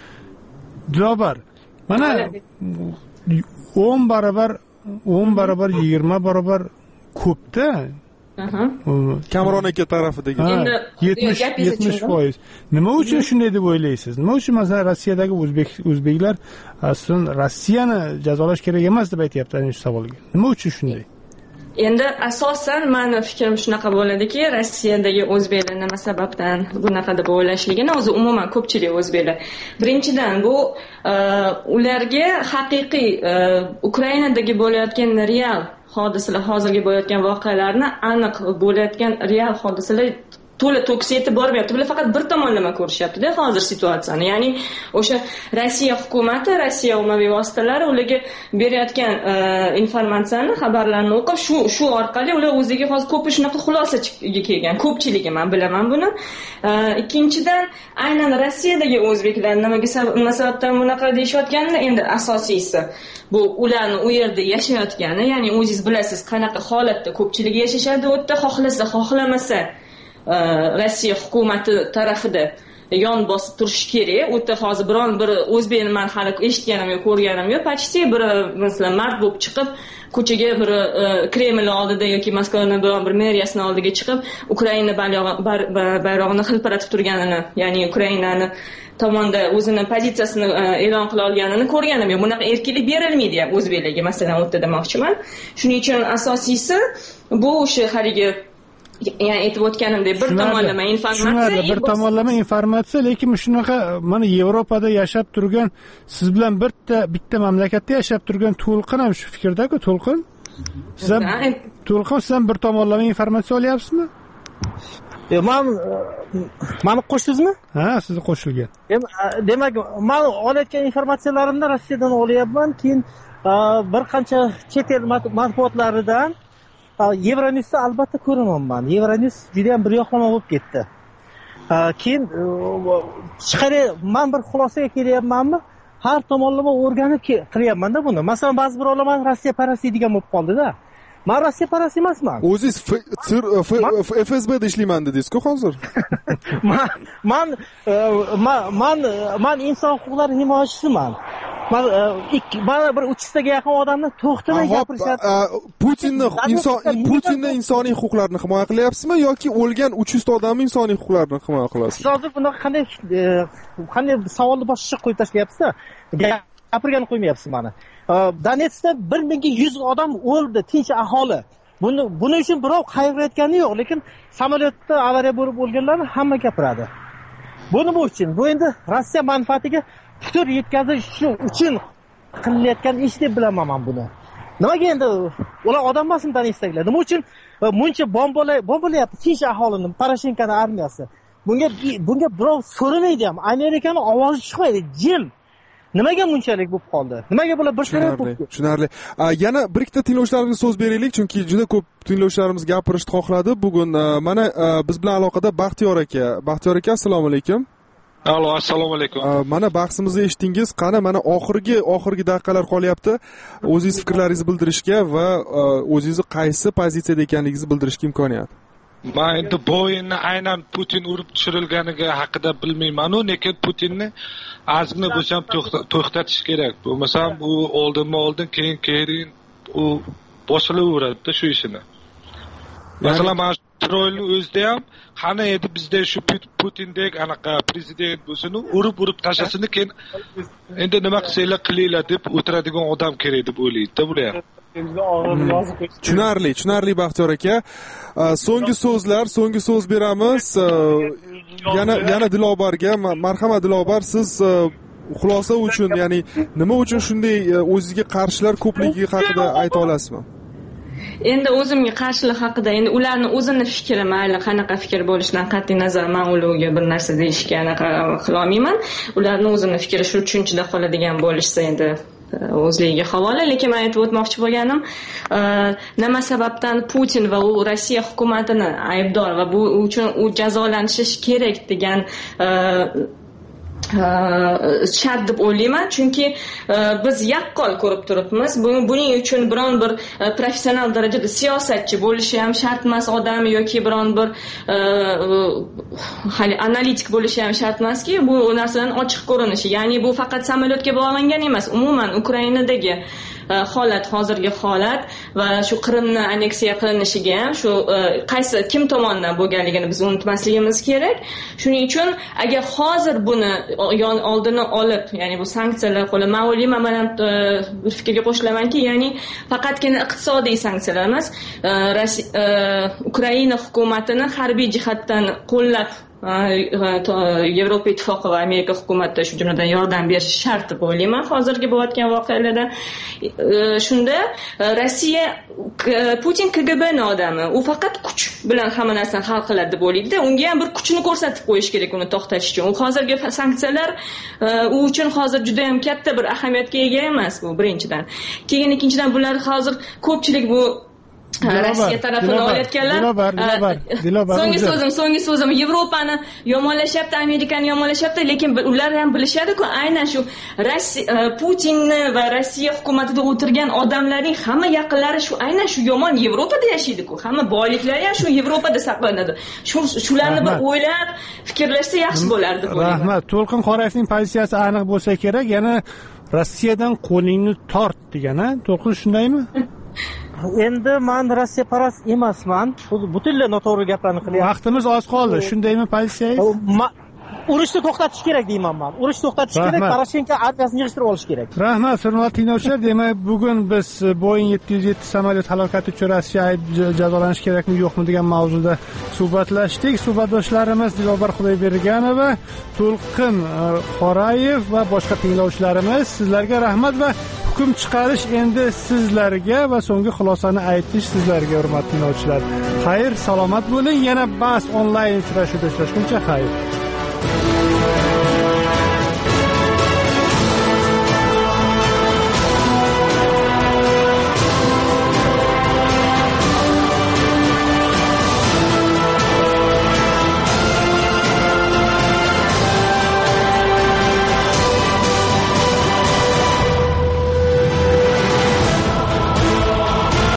Dilobar, mana o'n barobar, o'n barobar, yigirma barobar ko'pda. Kamron aka tarafidagi yetmish foiz. Nima uchun shunday deb o'ylaysiz? Nima uchun masalan Rossiyadagi o'zbek o'zbeklar aslida Rossiyani jazolash kerak emas deb aytayapti ana shu savolga? Nima uchun shunday? Endi asosan meni fikrim shunaqa bo'ladiki, Rossiyadagi o'zbeklar nima sababdan bunaqa deb o'ylashligini o'zi umuman ko'pchilik o'zbeklar. Birinchidan bu ularga haqiqiy Ukrainadagi bo'layotgan real hodisalar, hozirgi bo'layotgan voqealarni aniq bo'layotgan real hodisalar to'la to'kis yetib bormayapti. Bular faqat bir tomonlama ko'rishyapti-da hozir situatsiyani. Ya'ni o'sha Rossiya hukumati, Rossiya ommaviy vositalari ularga berayotgan informatsiyani, xabarlarni o'qib, shu shu orqali ular o'ziga hozir ko'p shunaqa xulosaga kelgan. Ko'pchiligi men bilaman buni. Ikkinchidan, aynan Rossiyadagi o'zbeklar nimaga nima sababdan bunaqa deyishayotganini endi asosiysi bu ularni u yerda yashayotgani, ya'ni o'zingiz bilasiz qanaqa holatda ko'pchilik yashashadi, u yerda xohlasa, xohlamasa Rossiya hukumati tarafida yon bosib turish kerak. U yerda hozir biron bir o'zbekni men hali eshitganim yo'q, ko'rganim yo'q. Почти bir masalan mart bo'lib chiqib ko'chaga bir Kreml oldida yoki Moskvaning biron bir meriyasining oldiga chiqib Ukraina bayrog'ini hilpiratib turganini, ya'ni Ukrainani tomonda o'zini pozitsiyasini e'lon qila olganini ko'rganim yo'q. Bunaqa erkinlik berilmaydi ham o'zbeklarga, masalan, o'tda demoqchiman. Shuning uchun asosiysi bu o'sha haligi ya'ni aytib o'tganimdek bir tomonlama informatsiya, bir tomonlama informatsiya, lekin shunaqa mana Yevropada yashab turgan, siz bilan bitta bitta mamlakatda yashab turgan To'lqin ham shu fikrdagi To'lqin. Siz ham To'lqin siz ham bir tomonlama informatsiya olyapsizmi? Men meni qo'shdingizmi? Ha, sizni qo'shilgan. Demak, men olayotgan informatsiyalarimni Rossiyadan olyapman, keyin bir qancha chet el matbuotlaridan, Euronewsda albatta ko'raman men. Euronews juda ham bir yoqlama bo'lib ketdi. Keyin chiqaray, men bir xulosaga kelyapmanmi? Har tomonlama o'rganib qilyapman-da buni. Masalan, ba'zi birovlar men Rossiya parasi degan bo'lib qoldi-da. Men Rossiya parasi emasman. O'zingiz F S B'da ishlayman dedingiz-ku hozir. Men men men men inson huquqlari himoyachisiman. Men ikki mana bir uch yuztaga yaqin odamni to'xtamay gapirishyapti. Putinni inson Putinni insoniy huquqlarini himoya qilyapsizmi yoki o'lgan uch yuzta odamning insoniy huquqlarini himoya qilasizmi? Hozir bunaqa qanday qanday savolni boshqa qo'yib tashlayapsiz-da. Gapirgani qo'ymayapsiz meni. Donetskda bir mingga yuz odam o'ldi, tinch aholi. Buni buning uchun birov qayg'urayotgani yo'q, lekin samolyotda avariya bo'lib o'lganlarni hamma gapiradi. Buni bu uchun, bu endi Rossiya manfaatiga putur yetkazish uchun qilinayotgan ish deb bilaman men buni. Nimaga endi ular odam emasmi Donetskdagilar? Nima uchun buncha bombalar bombalayapti tinch aholini, Poroshenkoning armiyasi? Bunga bunga birov so'ramaydi ham. Amerikaning ovozi chiqmaydi, jim. Nimaga bunchalik bo'lib qoldi? Nimaga bular bir taraf bo'lib? Tushunarli. Yana bir ikkita tinglovchilarimizga so'z beraylik, chunki juda ko'p tinglovchilarimiz gapirishni xohladi. Bugun mana biz bilan aloqada Baxtiyor aka. Baxtiyor aka, assalomu alaykum. Alo, assalomu alaykum. Mana bahsimizni eshitdingiz. Qani mana oxirgi oxirgi daqiqalar qolyapti. O'zingiz fikrlaringizni bildirishga va o'zingizni qaysi pozitsiyada ekanligingizni bildirishga imkoniyat. Men endi bu o'yinni aynan Putin urib tushirilganiga haqida bilmayman-u, lekin Putinni ozgina bo'lsa ham to'xtatish kerak. Bo'lmasam u oldinma oldin, keyin keyin u boshilaveradi shu ishini. Masalan, mana Isroilni o'zida ham qani edi bizda shu Putindek anaqa prezident bo'lsin, urib urib tashlasin, keyin endi nima qilsanglar qilinglar deb o'tiradigan odam kerak deb o'ylaydi-da bular. Tushunarli, tushunarli Baxtiyor aka. So'nggi so'zlar, so'nggi so'z beramiz. Yana yana Dilobarga, marhamat Dilobar, siz xulosa uchun, ya'ni nima uchun shunday o'zingizga qarshilar ko'pligi haqida ayta olasizmi? Endi o'zimga qarshilik haqida, endi ularning o'zini fikri, mayli qanaqa fikr bo'lishidan qat'iy nazar men ularga bir narsa deyishga anaqa qila olmayman. Ularning o'zini fikri shu tushunchada qoladigan bo'lishsa endi o'zligiga havola. Lekin men aytib o'tmoqchi bo'lganim, nima sababdan Putin va u Rossiya hukumatini aybdor va bu uchun u jazolanishi kerak degan shart deb o'ylayman, chunki biz yaqqol ko'rib turibmiz. Buning uchun biron bir professional darajada siyosatchi bo'lishi ham shart emas odam yoki biron bir hali analitik bo'lishi ham shart emaski, bu narsadan ochiq ko'rinishi. Ya'ni bu faqat samolyotga bog'langan emas, umuman Ukrainadagi holat, hozirgi holat va shu Qrimni anneksiya qilinishiga ham shu qaysi kim tomonidan bo'lganligini biz unutmasligimiz kerak. Shuning uchun agar hozir buni oldini olib, ya'ni bu sanksiyalar qo'llanib, men o'ylayman, men ham bir fikrga qo'shilamanki, ya'ni faqatgina iqtisodiy sanksiyalar emas, Ukraina hukumatini harbiy jihatdan qo'llab Yevropa ittifoqi va Amerika hukumati shu jumladan yordam berish shart deb o'ylayman hozirgi bo'layotgan voqealarda. Shunda Rossiya, Putin K G B'ning odami, u faqat kuch bilan hamma narsani hal qiladi deb o'ylaydi-da. Unga ham bir kuchni ko'rsatib qo'yish kerak uni to'xtatish uchun. U hozirgi sanksiyalar u uchun hozir juda ham katta bir ahamiyatga ega emas, bu birinchidan. Keyin ikkinchidan bular hozir ko'pchilik bu Rossiya tarafini olayotganlar. So'nggi so'zim, so'nggi so'zim Yevropani yomonlashyapti, Amerikani yomonlashyapti, lekin ular ham bilishadi-ku, aynan shu Rossiya Putinni va Rossiya hukumatida o'tirgan odamlarning hamma yaqinlari shu aynan shu yomon Yevropada yashaydi-ku. Hamma boyliklari ham shu Yevropada saqlanadi. Shu shularni bir o'ylab, fikrlashsa yaxshi bo'lardi bu. Rahmat. To'lqin Qorayevning pozitsiyasi aniq bo'lsa kerak, yana Rossiyadan qo'lingni tort degan-a? To'lqin shundaymi? Endi men Rossiya parast emasman. Butunlay noto'g'ri gaplarni qilyapman. Vaqtimiz oz qoldi. Shundaymi pozitsiyangiz? urushni to'xtatish kerak deyman men. Urushni to'xtatish kerak, Poroshenko armiyasini yig'ishtirib olish kerak. Rahmat, hurmatli tinglovchilar. Demak, bugun biz Boeing yetti yuz yetti samolyot halokati uchun Rossiya jazolanishi kerakmi, yo'qmi degan mavzuda suhbatlashdik. Suhbatdoshlarimiz Dilobar Xudoyberganova, To'lqin Qorayev va boshqa tinglovchilarimiz, sizlarga rahmat va hukm chiqarish endi sizlarga va so'nggi xulosani aytish sizlarga, hurmatli tinglovchilar. Xayr, salomat bo'ling. Yana bas onlayn uchrashuvda uchrashguncha xayr.